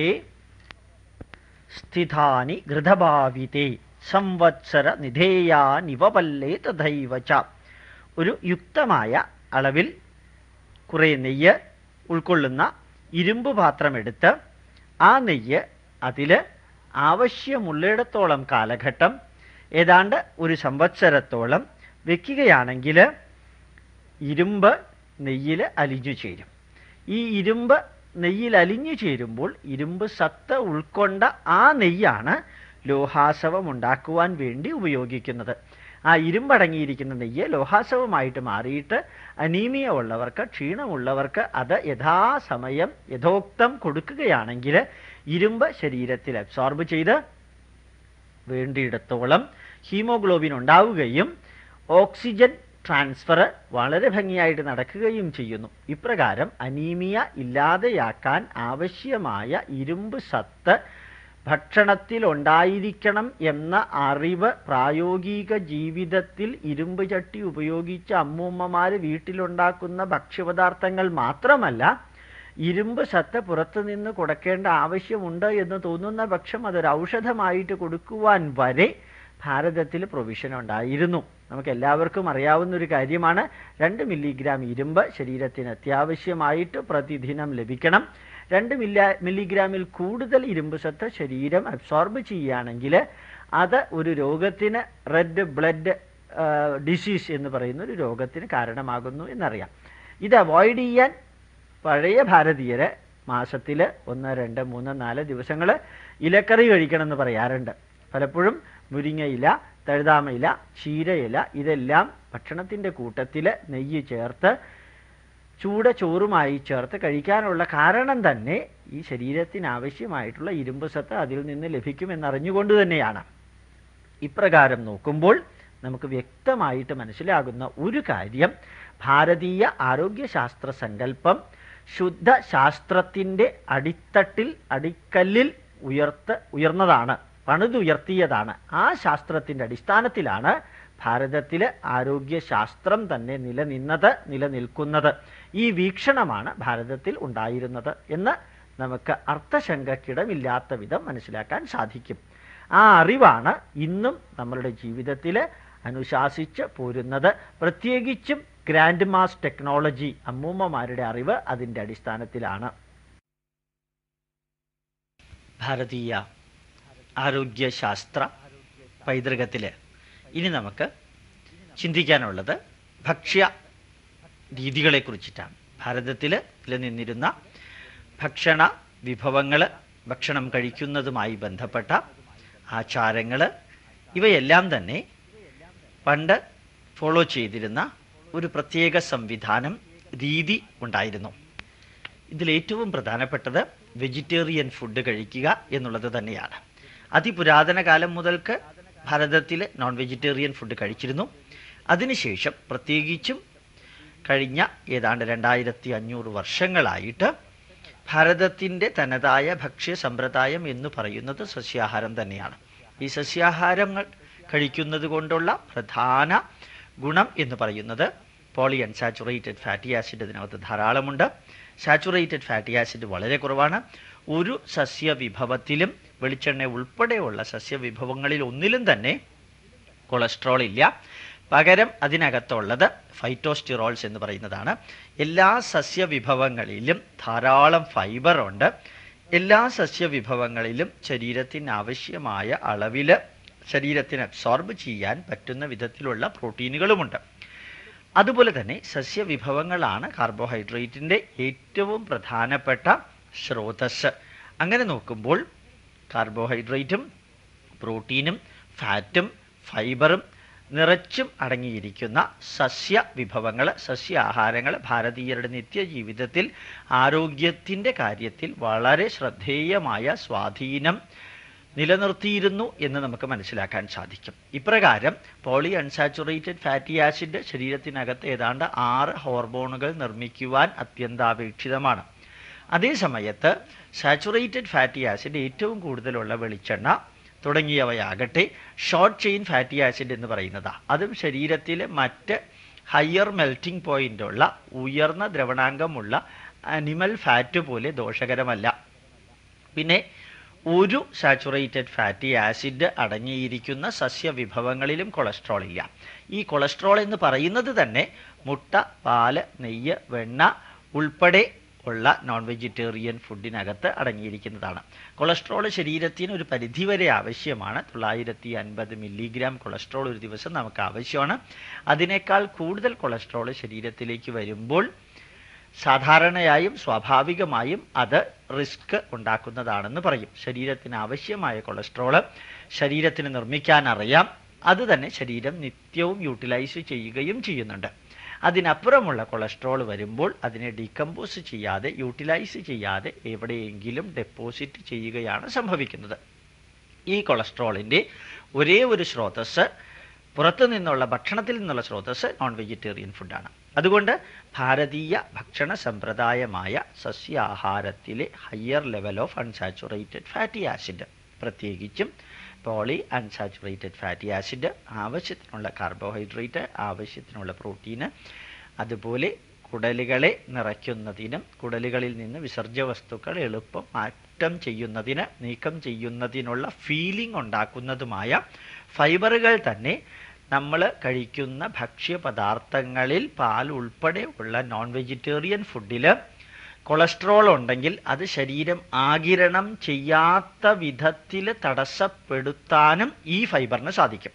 സ്ഥിതാനി ഘൃതഭാവിതേ സംവത്സര നിധേയാനിവപല്ലേ തഥൈവ ച. ഒരു യുക്തമായ അളവിൽ കുറേ നെയ്യ് ഉൾക്കൊള്ളുന്ന ഇരുമ്പ് പാത്രമെടുത്ത് ആ നെയ്യ് അതിൽ ആവശ്യമുള്ളിടത്തോളം കാലഘട്ടം, ഏതാണ്ട് ഒരു സംവത്സരത്തോളം വയ്ക്കുകയാണെങ്കിൽ ഇരുമ്പ് നെയ്യിൽ അലിഞ്ഞു ചേരും. ഈ ഇരുമ്പ് നെയ്യിൽ അലിഞ്ഞു ചേരുമ്പോൾ ഇരുമ്പ് സത്ത് ഉൾക്കൊണ്ട ആ നെയ്യാണ് ലോഹാസവം ഉണ്ടാക്കുവാൻ വേണ്ടി ഉപയോഗിക്കുന്നത്. ആ ഇരുമ്പടങ്ങിയിരിക്കുന്ന നെയ്യ് ലോഹാസവമായിട്ട് മാറിയിട്ട് അനീമിയ ഉള്ളവർക്ക്, ക്ഷീണമുള്ളവർക്ക് അത് യഥാസമയം യഥോക്തം കൊടുക്കുകയാണെങ്കിൽ ഇരുമ്പ് ശരീരത്തിൽ അബ്സോർബ് ചെയ്ത് വേണ്ടിയിടത്തോളം ഹീമോഗ്ലോബിൻ ഉണ്ടാവുകയും ഓക്സിജൻ ട്രാൻസ്ഫർ വളരെ ഭംഗിയായിട്ട് നടക്കുകയും ചെയ്യുന്നു. ഇപ്രകാരം അനീമിയ ഇല്ലാതെയാക്കാൻ ആവശ്യമായ ഇരുമ്പ് സത്ത് ഭക്ഷണത്തിൽ ഉണ്ടായിരിക്കണം എന്ന അറിവ് പ്രായോഗിക ജീവിതത്തിൽ ഇരുമ്പ് ചട്ടി ഉപയോഗിച്ച് അമ്മൂമ്മമാർ വീട്ടിലുണ്ടാക്കുന്ന ഭക്ഷ്യപദാർത്ഥങ്ങൾ മാത്രമല്ല, ഇരുമ്പ് സത്ത് പുറത്തുനിന്ന് കൊടുക്കേണ്ട ആവശ്യമുണ്ട് എന്ന് തോന്നുന്ന പക്ഷം അതൊരു ഔഷധമായിട്ട് കൊടുക്കുവാൻ വരെ ഭാരതത്തിൽ പ്രൊവിഷൻ ഉണ്ടായിരുന്നു. നമുക്ക് എല്ലാവർക്കും അറിയാവുന്നൊരു കാര്യമാണ്. 2 മില്ലിഗ്രാം ഇരുമ്പ് ശരീരത്തിന് അത്യാവശ്യമായിട്ട് പ്രതിദിനം ലഭിക്കണം. 2 മില്ലിഗ്രാമിൽ കൂടുതൽ ഇരുമ്പ് സത്ത് ശരീരം അബ്സോർബ് ചെയ്യുകയാണെങ്കിൽ അത് ഒരു രോഗത്തിന്, റെഡ് ബ്ലഡ് ഡിസീസ് എന്ന് പറയുന്ന ഒരു രോഗത്തിന് കാരണമാകുന്നു എന്നറിയാം. ഇത് അവോയ്ഡ് ചെയ്യാൻ പഴയ ഭാരതീയർ മാസത്തിൽ 1, 2, 3, 4 ദിവസങ്ങൾ ഇലക്കറി കഴിക്കണമെന്ന് പറയാറുണ്ട്. പലപ്പോഴും മുരിങ്ങയില, തഴുതാമയില, ചീരയില ഇതെല്ലാം ഭക്ഷണത്തിൻ്റെ കൂട്ടത്തിൽ നെയ്യ് ചേർത്ത് ചൂട് ചോറുമായി ചേർത്ത് കഴിക്കാനുള്ള കാരണം തന്നെ ഈ ശരീരത്തിന് ആവശ്യമായിട്ടുള്ള ഇരുമ്പ് സത്ത് അതിൽ നിന്ന് ലഭിക്കുമെന്നറിഞ്ഞുകൊണ്ട് തന്നെയാണ്. ഇപ്രകാരം നോക്കുമ്പോൾ നമുക്ക് വ്യക്തമായിട്ട് മനസ്സിലാകുന്ന ഒരു കാര്യം, ഭാരതീയ ആരോഗ്യശാസ്ത്ര സങ്കല്പം ശുദ്ധ ശാസ്ത്രത്തിൻ്റെ അടിക്കല്ലിൽ ഉയർന്നതാണ്, പണിതുയർത്തിയതാണ്. ആ ശാസ്ത്രത്തിൻ്റെ അടിസ്ഥാനത്തിലാണ് ഭാരതത്തിൽ ആരോഗ്യശാസ്ത്രം തന്നെ നിലനിൽക്കുന്നത്. ഈ വീക്ഷണമാണ് ഭാരതത്തിൽ ഉണ്ടായിരുന്നത് എന്ന് നമുക്ക് അർത്ഥശങ്കക്കിടമില്ലാത്ത വിധം മനസ്സിലാക്കാൻ സാധിക്കും. ആ അറിവാണ് ഇന്നും നമ്മളുടെ ജീവിതത്തിൽ അനുശാസിച്ച് പോരുന്നത്. പ്രത്യേകിച്ചും ഗ്രാൻഡ് മാസ് ടെക്നോളജി, അമ്മൂമ്മമാരുടെ അറിവ് അതിൻ്റെ അടിസ്ഥാനത്തിലാണ്. ഭാരതീയ ആരോഗ്യശാസ്ത്ര പൈതൃകത്തിൽ ഇനി നമുക്ക് ചിന്തിക്കാനുള്ളത് ഭക്ഷ്യ രീതികളെക്കുറിച്ചിട്ടാണ്. ഭാരതത്തിൽ നിലനിന്നിരുന്ന ഭക്ഷണ വിഭവങ്ങൾ, ഭക്ഷണം കഴിക്കുന്നതുമായി ബന്ധപ്പെട്ട ആചാരങ്ങൾ, ഇവയെല്ലാം തന്നെ പണ്ട് ഫോളോ ചെയ്തിരുന്ന ഒരു പ്രത്യേക സംവിധാനം, രീതി ഉണ്ടായിരുന്നു. ഇതിലേറ്റവും പ്രധാനപ്പെട്ടത് വെജിറ്റേറിയൻ ഫുഡ് കഴിക്കുക എന്നുള്ളത് തന്നെയാണ്. അതിപുരാതന കാലം മുതൽക്ക് ഭാരതത്തിൽ നോൺ വെജിറ്റേറിയൻ ഫുഡ് കഴിച്ചിരുന്നു. അതിനുശേഷം പ്രത്യേകിച്ചും കഴിഞ്ഞ ഏതാണ്ട് 2500 വർഷങ്ങളായിട്ട് ഭാരതത്തിൻ്റെ തനതായ ഭക്ഷ്യ സമ്പ്രദായം എന്ന് പറയുന്നത് സസ്യാഹാരം തന്നെയാണ്. ഈ സസ്യാഹാരങ്ങൾ കഴിക്കുന്നത് കൊണ്ടുള്ള പ്രധാന ഗുണം എന്ന് പറയുന്നത് പോളി അൺസാച്ചുറേറ്റഡ് ഫാറ്റി ആസിഡ് ഇതിനകത്ത് ധാരാളമുണ്ട്. സാച്ചുറേറ്റഡ് ഫാറ്റി ആസിഡ് വളരെ കുറവാണ്. ഒരു സസ്യവിഭവത്തിലും, വെളിച്ചെണ്ണ ഉൾപ്പെടെയുള്ള സസ്യവിഭവങ്ങളിൽ ഒന്നിലും തന്നെ കൊളസ്ട്രോൾ ഇല്ല. പകരം അതിനകത്തുള്ളത് ഫൈറ്റോസ്റ്റിറോൾസ് എന്ന് പറയുന്നതാണ്. എല്ലാ സസ്യവിഭവങ്ങളിലും ധാരാളം ഫൈബർ ഉണ്ട്. എല്ലാ സസ്യവിഭവങ്ങളിലും ശരീരത്തിന് ആവശ്യമായ അളവിൽ ശരീരത്തിന് അബ്സോർബ് ചെയ്യാൻ പറ്റുന്ന വിധത്തിലുള്ള പ്രോട്ടീനുകളുമുണ്ട്. അതുപോലെ തന്നെ സസ്യവിഭവങ്ങളാണ് കാർബോഹൈഡ്രേറ്റിൻ്റെ ഏറ്റവും പ്രധാനപ്പെട്ട സ്രോതസ്. അങ്ങനെ നോക്കുമ്പോൾ കാർബോഹൈഡ്രേറ്റും പ്രോട്ടീനും ഫാറ്റും ഫൈബറും നിറച്ചും അടങ്ങിയിരിക്കുന്ന സസ്യവിഭവങ്ങൾ, സസ്യാഹാരങ്ങൾ ഭാരതീയരുടെ നിത്യജീവിതത്തിൽ ആരോഗ്യത്തിൻ്റെ കാര്യത്തിൽ വളരെ ശ്രദ്ധേയമായ സ്വാധീനം നിലനിർത്തിയിരുന്നു എന്ന് നമുക്ക് മനസ്സിലാക്കാൻ സാധിക്കും. ഇപ്രകാരം പോളി അൺസാച്ചുറേറ്റഡ് ഫാറ്റി ആസിഡ് ശരീരത്തിനകത്ത് ഏതാണ്ട് 6 ഹോർമോണുകൾ നിർമ്മിക്കുവാൻ അത്യന്താപേക്ഷിതമാണ്. അതേ സമയത്ത് സാച്ചുറേറ്റഡ് ഫാറ്റി ആസിഡ് ഏറ്റവും കൂടുതലുള്ള വെളിച്ചെണ്ണ തുടങ്ങിയവയാകട്ടെ ഷോർട്ട് ചെയിൻ ഫാറ്റി ആസിഡ് എന്ന് പറയുന്നതാണ്. അതും ശരീരത്തിലെ മറ്റ് ഹയർ മെൽറ്റിംഗ് പോയിൻ്റുള്ള ഉയർന്ന ദ്രവണാങ്കമുള്ള അനിമൽ ഫാറ്റ് പോലെ ദോഷകരമല്ല. പിന്നെ ഒരു സാച്ചുറേറ്റഡ് ഫാറ്റി ആസിഡ് അടങ്ങിയിരിക്കുന്ന സസ്യവിഭവങ്ങളിലും കൊളസ്ട്രോൾ ഇല്ല. ഈ കൊളസ്ട്രോൾ എന്ന് പറയുന്നത് തന്നെ മുട്ട, പാല്, നെയ്യ്, വെണ്ണ ഉൾപ്പെടെ ഉള്ള നോൺ വെജിറ്റേറിയൻ ഫുഡിനകത്ത് അടങ്ങിയിരിക്കുന്നതാണ്. കൊളസ്ട്രോൾ ശരീരത്തിന് ഒരു പരിധിവരെ ആവശ്യമാണ്. 950 മില്ലിഗ്രാം കൊളസ്ട്രോൾ ഒരു ദിവസം നമുക്ക് ആവശ്യമാണ്. അതിനേക്കാൾ കൂടുതൽ കൊളസ്ട്രോൾ ശരീരത്തിലേക്ക് വരുമ്പോൾ സാധാരണയായും സ്വാഭാവികമായും അത് റിസ്ക് ഉണ്ടാക്കുന്നതാണെന്ന് പറയും. ശരീരത്തിന് ആവശ്യമായ കൊളസ്ട്രോള് ശരീരത്തിന് നിർമ്മിക്കാൻ അറിയാം. അത് തന്നെ ശരീരം നിത്യവും യൂട്ടിലൈസ് ചെയ്യുകയും ചെയ്യുന്നുണ്ട്. അതിനപ്പുറമുള്ള കൊളസ്ട്രോൾ വരുമ്പോൾ അതിനെ ഡീകമ്പോസ് ചെയ്യാതെ, യൂട്ടിലൈസ് ചെയ്യാതെ എവിടെയെങ്കിലും ഡെപ്പോസിറ്റ് ചെയ്യുകയാണ് സംഭവിക്കുന്നത്. ഈ കൊളസ്ട്രോളിൻ്റെ ഒരേ ഒരു സ്രോതസ്, പുറത്തു നിന്നുള്ള ഭക്ഷണത്തിൽ നിന്നുള്ള സ്രോതസ് നോൺ വെജിറ്റേറിയൻ ഫുഡാണ്. അതുകൊണ്ട് ഭാരതീയ ഭക്ഷണ സമ്പ്രദായമായ സസ്യാഹാരത്തിലെ higher level of unsaturated fatty acid, പ്രത്യേകിച്ചും പോളി അൺസാച്ചുറേറ്റഡ് ഫാറ്റി ആസിഡ്, ആവശ്യത്തിനുള്ള കാർബോഹൈഡ്രേറ്റ്, ആവശ്യത്തിനുള്ള പ്രോട്ടീന്, അതുപോലെ കുടലുകളെ നിറയ്ക്കുന്നതിനും കുടലുകളിൽ നിന്ന് വിസർജ്യ വസ്തുക്കൾ എളുപ്പം നീക്കം ചെയ്യുന്നതിനുള്ള ഫീലിംഗ് ഉണ്ടാക്കുന്നതുമായ ഫൈബറുകൾ തന്നെ നമ്മൾ കഴിക്കുന്ന ഭക്ഷ്യപദാർത്ഥങ്ങളിൽ പാൽ ഉൾപ്പെടെ ഉള്ള നോൺ വെജിറ്റേറിയൻ ഫുഡിൽ കൊളസ്ട്രോൾ ഉണ്ടെങ്കിൽ അത് ശരീരം ആഗിരണം ചെയ്യാത്ത വിധത്തിൽ തടസ്സപ്പെടുത്താനും ഈ ഫൈബറിന് സാധിക്കും.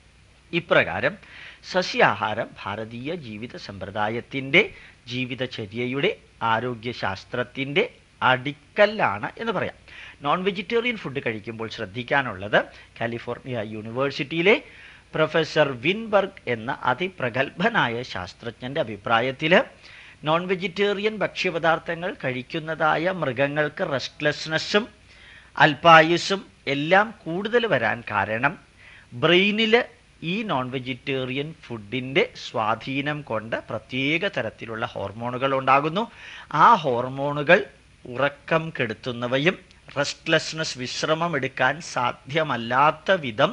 ഇപ്രകാരം സസ്യാഹാരം ഭാരതീയ ജീവിത സമ്പ്രദായത്തിൻ്റെ, ജീവിതചര്യയുടെ, ആരോഗ്യശാസ്ത്രത്തിൻ്റെ അടിക്കല്ലാണ് എന്ന് പറയാം. നോൺ വെജിറ്റേറിയൻ ഫുഡ് കഴിക്കുമ്പോൾ ശ്രദ്ധിക്കാനുള്ളത്, കാലിഫോർണിയ യൂണിവേഴ്സിറ്റിയിലെ പ്രൊഫസർ വിൻബർഗ് എന്ന അതിപ്രഗത്ഭനായ ശാസ്ത്രജ്ഞൻ്റെ അഭിപ്രായത്തിൽ നോൺ വെജിറ്റേറിയൻ ഭക്ഷ്യപദാർത്ഥങ്ങൾ കഴിക്കുന്നതായ മൃഗങ്ങൾക്ക് റെസ്റ്റ്ലെസ്നെസ്സും അൽപായുസ്സും എല്ലാം കൂടുതൽ വരാൻ കാരണം ബ്രെയിനിൽ ഈ നോൺ വെജിറ്റേറിയൻ ഫുഡിൻ്റെ സ്വാധീനം കൊണ്ട് പ്രത്യേക തരത്തിലുള്ള ഹോർമോണുകൾ ഉണ്ടാകുന്നു. ആ ഹോർമോണുകൾ ഉറക്കം കെടുത്തുന്നവയും റെസ്റ്റ്ലെസ്നെസ്, വിശ്രമം എടുക്കാൻ സാധ്യമല്ലാത്ത വിധം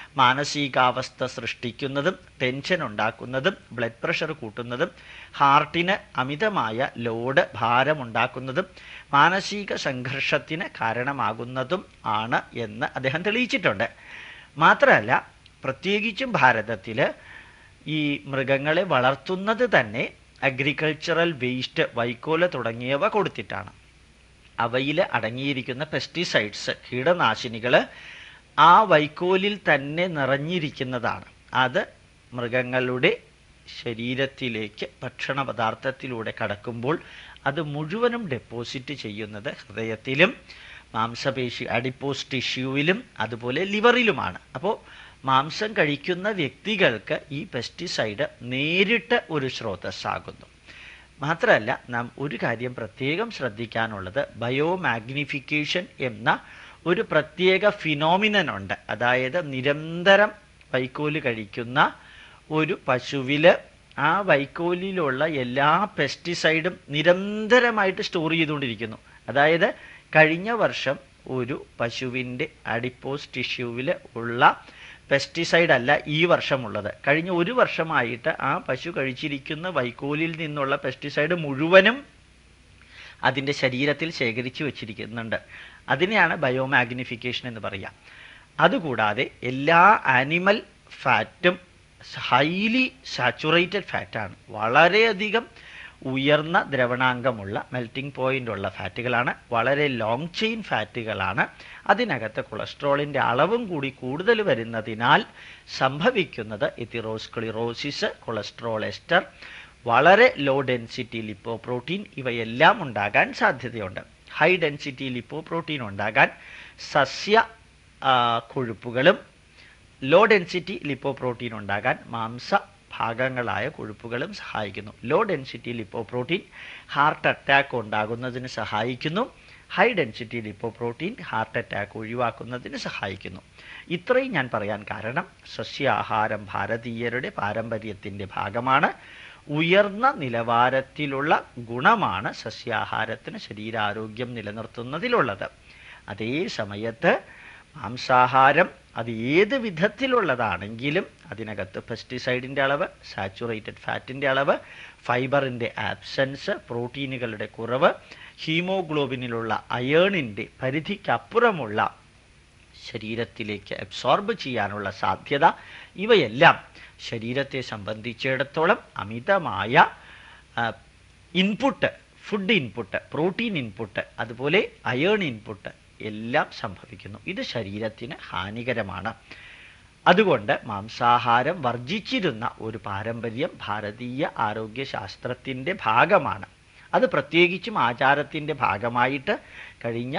മാനസികാവസ്ഥ സൃഷ്ടിക്കുന്നതും, ടെൻഷൻ ഉണ്ടാക്കുന്നതും, ബ്ലഡ് പ്രഷർ കൂട്ടുന്നതും, ഹാർട്ടിന് അമിതമായ ഭാരമുണ്ടാക്കുന്നതും, മാനസിക സംഘർഷത്തിന് കാരണമാകുന്നതും ആണ് എന്ന് അദ്ദേഹം തെളിയിച്ചിട്ടുണ്ട്. മാത്രമല്ല, പ്രത്യേകിച്ചും ഭാരതത്തിൽ ഈ മൃഗങ്ങളെ വളർത്തുന്നത് തന്നെ അഗ്രികൾച്ചറൽ വേസ്റ്റ്, വൈക്കോല് തുടങ്ങിയവ കൊടുത്തിട്ടാണ്. അവയിൽ അടങ്ങിയിരിക്കുന്ന പെസ്റ്റിസൈഡ്സ്, കീടനാശിനികൾ ആ വൈക്കോലിൽ തന്നെ നിറഞ്ഞിരിക്കുന്നതാണ്. അത് മൃഗങ്ങളുടെ ശരീരത്തിലേക്ക് ഭക്ഷണ പദാർത്ഥത്തിലൂടെ കടക്കുമ്പോൾ അത് മുഴുവനും ഡെപ്പോസിറ്റ് ചെയ്യുന്നത് ഹൃദയത്തിലും മാംസപേശി അഡിപ്പോസ് ടിഷ്യൂവിലും അതുപോലെ ലിവറിലുമാണ്. അപ്പോൾ മാംസം കഴിക്കുന്ന വ്യക്തികൾക്ക് ഈ പെസ്റ്റിസൈഡ് നേരിട്ട് ഒരു സ്രോതസ്സാകുന്നു. മാത്രമല്ല, നാം ഒരു കാര്യം പ്രത്യേകം ശ്രദ്ധിക്കാനുള്ളത്, ബയോമാഗ്നിഫിക്കേഷൻ എന്ന ഒരു പ്രത്യേക ഫിനോമിനൻ ഉണ്ട്. അതായത് നിരന്തരം വൈക്കോല് കഴിക്കുന്ന ഒരു പശുവിൽ ആ വൈക്കോലിലുള്ള എല്ലാ പെസ്റ്റിസൈഡും നിരന്തരമായിട്ട് സ്റ്റോർ ചെയ്തുകൊണ്ടിരിക്കുന്നു. അതായത് കഴിഞ്ഞ വർഷം ഒരു പശുവിൻ്റെ അഡിപ്പോസ് ടിഷ്യൂവിൽ ഉള്ള പെസ്റ്റിസൈഡ് അല്ല ഈ വർഷമുള്ളത്. കഴിഞ്ഞ ഒരു വർഷമായിട്ട് ആ പശു കഴിച്ചിരിക്കുന്ന വൈക്കോലിൽ നിന്നുള്ള പെസ്റ്റിസൈഡ് മുഴുവനും അതിൻ്റെ ശരീരത്തിൽ ശേഖരിച്ചു വച്ചിരിക്കുന്നുണ്ട്. അതിനെയാണ് ബയോമാഗ്നിഫിക്കേഷൻ എന്ന് പറയുക. അതുകൂടാതെ എല്ലാ ആനിമൽ ഫാറ്റും ഹൈലി സാച്ചുറേറ്റഡ് ഫാറ്റാണ്. വളരെയധികം ഉയർന്ന ദ്രവണാങ്കമുള്ള മെൽറ്റിംഗ് പോയിന്റ് ഉള്ള ഫാറ്റുകളാണ്, വളരെ ലോങ് ചെയിൻ ഫാറ്റുകളാണ്. അതിനകത്ത് കൊളസ്ട്രോളിൻ്റെ അളവും കൂടി കൂടുതൽ വരുന്നതിനാൽ സംഭവിക്കുന്നത് എത്തിറോസ്ക്ലിറോസിസ്, കൊളസ്ട്രോൾ എസ്റ്റർ, വളരെ ലോ ഡെൻസിറ്റി ലിപ്പോപ്രോട്ടീൻ ഇവയെല്ലാം ഉണ്ടാകാൻ സാധ്യതയുണ്ട്. ഹൈ ഡെൻസിറ്റി ലിപ്പോപ്രോട്ടീൻ ഉണ്ടാകാൻ സസ്യ കൊഴുപ്പുകളും ലോ ഡെൻസിറ്റി ലിപ്പോപ്രോട്ടീൻ ഉണ്ടാകാൻ മാംസ ഭാഗങ്ങളായ കൊഴുപ്പുകളും സഹായിക്കുന്നു. Low density lipoprotein heart attack ഉണ്ടാകുന്നതിന് സഹായിക്കുന്നു. High density lipoprotein heart attack ഒഴിവാക്കുന്നതിന് സഹായിക്കുന്നു. ഇത്രയും ഞാൻ പറയാൻ കാരണം സസ്യാഹാരം ഭാരതീയരുടെ പാരമ്പര്യത്തിൻ്റെ ഭാഗമാണ്. ഉയർന്ന നിലവാരത്തിലുള്ള ഗുണമാണ് സസ്യാഹാരത്തിന് ശരീരാരോഗ്യം നിലനിർത്തുന്നതിലുള്ളത്. അതേ സമയത്ത് മാംസാഹാരം അത് ഏത് വിധത്തിലുള്ളതാണെങ്കിലും അതിനകത്ത് പെസ്റ്റിസൈഡിൻ്റെ അളവ്, സാച്ചുറേറ്റഡ് ഫാറ്റിൻ്റെ അളവ്, ഫൈബറിൻ്റെ ആബ്സെൻസ്, പ്രോട്ടീനുകളുടെ കുറവ്, ഹീമോഗ്ലോബിനിലുള്ള അയേണിൻ്റെ പരിധിക്കപ്പുറമുള്ള ശരീരത്തിലേക്ക് അബ്സോർബ് ചെയ്യാനുള്ള സാധ്യത, ഇവയെല്ലാം ശരീരത്തെ സംബന്ധിച്ചിടത്തോളം അമിതമായ input, food input, protein input, അതുപോലെ അയേൺ ഇൻപുട്ട് എല്ലാം സംഭവിക്കുന്നു. ഇത് ശരീരത്തിന് ഹാനികരമാണ്. അതുകൊണ്ട് മാംസാഹാരം വർജിച്ചിരുന്ന ഒരു പാരമ്പര്യം ഭാരതീയ ആരോഗ്യശാസ്ത്രത്തിൻ്റെ ഭാഗമാണ്. അത് പ്രത്യേകിച്ചും ആചാരത്തിൻ്റെ ഭാഗമായിട്ട് കഴിഞ്ഞ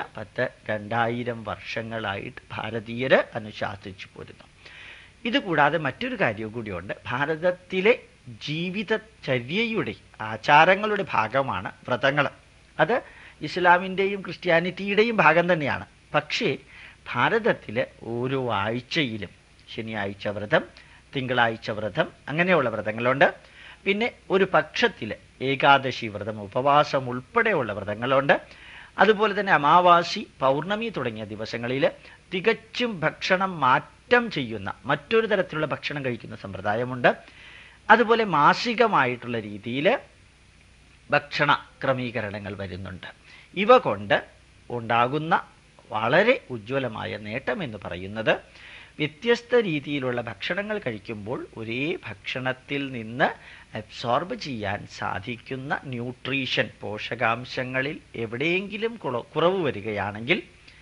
2000 വർഷങ്ങളായിട്ട് ഭാരതീയർ അനുശാസിച്ചു പോരുന്നു. ഇതുകൂടാതെ മറ്റൊരു കാര്യവും കൂടിയുണ്ട്. ഭാരതത്തിലെ ജീവിതചര്യയുടെ ആചാരങ്ങളുടെ ഭാഗമാണ് വ്രതങ്ങൾ. അത് ഇസ്ലാമിൻ്റെയും ക്രിസ്ത്യാനിറ്റിയുടെയും ഭാഗം തന്നെയാണ്. പക്ഷേ ഭാരതത്തിൽ ഓരോ ആഴ്ചയിലും ശനിയാഴ്ച വ്രതം, തിങ്കളാഴ്ച വ്രതം, അങ്ങനെയുള്ള വ്രതങ്ങളുണ്ട്. പിന്നെ ഒരു പക്ഷത്തിൽ ഏകാദശി വ്രതം, ഉപവാസം ഉൾപ്പെടെയുള്ള വ്രതങ്ങളുണ്ട്. അതുപോലെ തന്നെ അമാവാസി, പൗർണമി തുടങ്ങിയ ദിവസങ്ങളിൽ തികച്ചും ഭക്ഷണം മാറ്റം ചെയ്യുന്ന മറ്റൊരു തരത്തിലുള്ള ഭക്ഷണം കഴിക്കുന്ന സമ്പ്രദായമുണ്ട്. അതുപോലെ മാസികമായിട്ടുള്ള രീതിയിൽ ഭക്ഷണ ക്രമീകരണങ്ങൾ വരുന്നുണ്ട്. ഇവ കൊണ്ട് ഉണ്ടാകുന്ന വളരെ ഉജ്ജ്വലമായ നേട്ടം എന്ന് പറയുന്നത് വ്യത്യസ്ത രീതിയിലുള്ള ഭക്ഷണങ്ങൾ കഴിക്കുമ്പോൾ ഒരേ ഭക്ഷണത്തിൽ നിന്ന് അബ്സോർബ് ചെയ്യാൻ സാധിക്കുന്ന ന്യൂട്രീഷൻ, പോഷകാംശങ്ങളിൽ എവിടെയെങ്കിലും കുറവ് വരികയാണെങ്കിൽ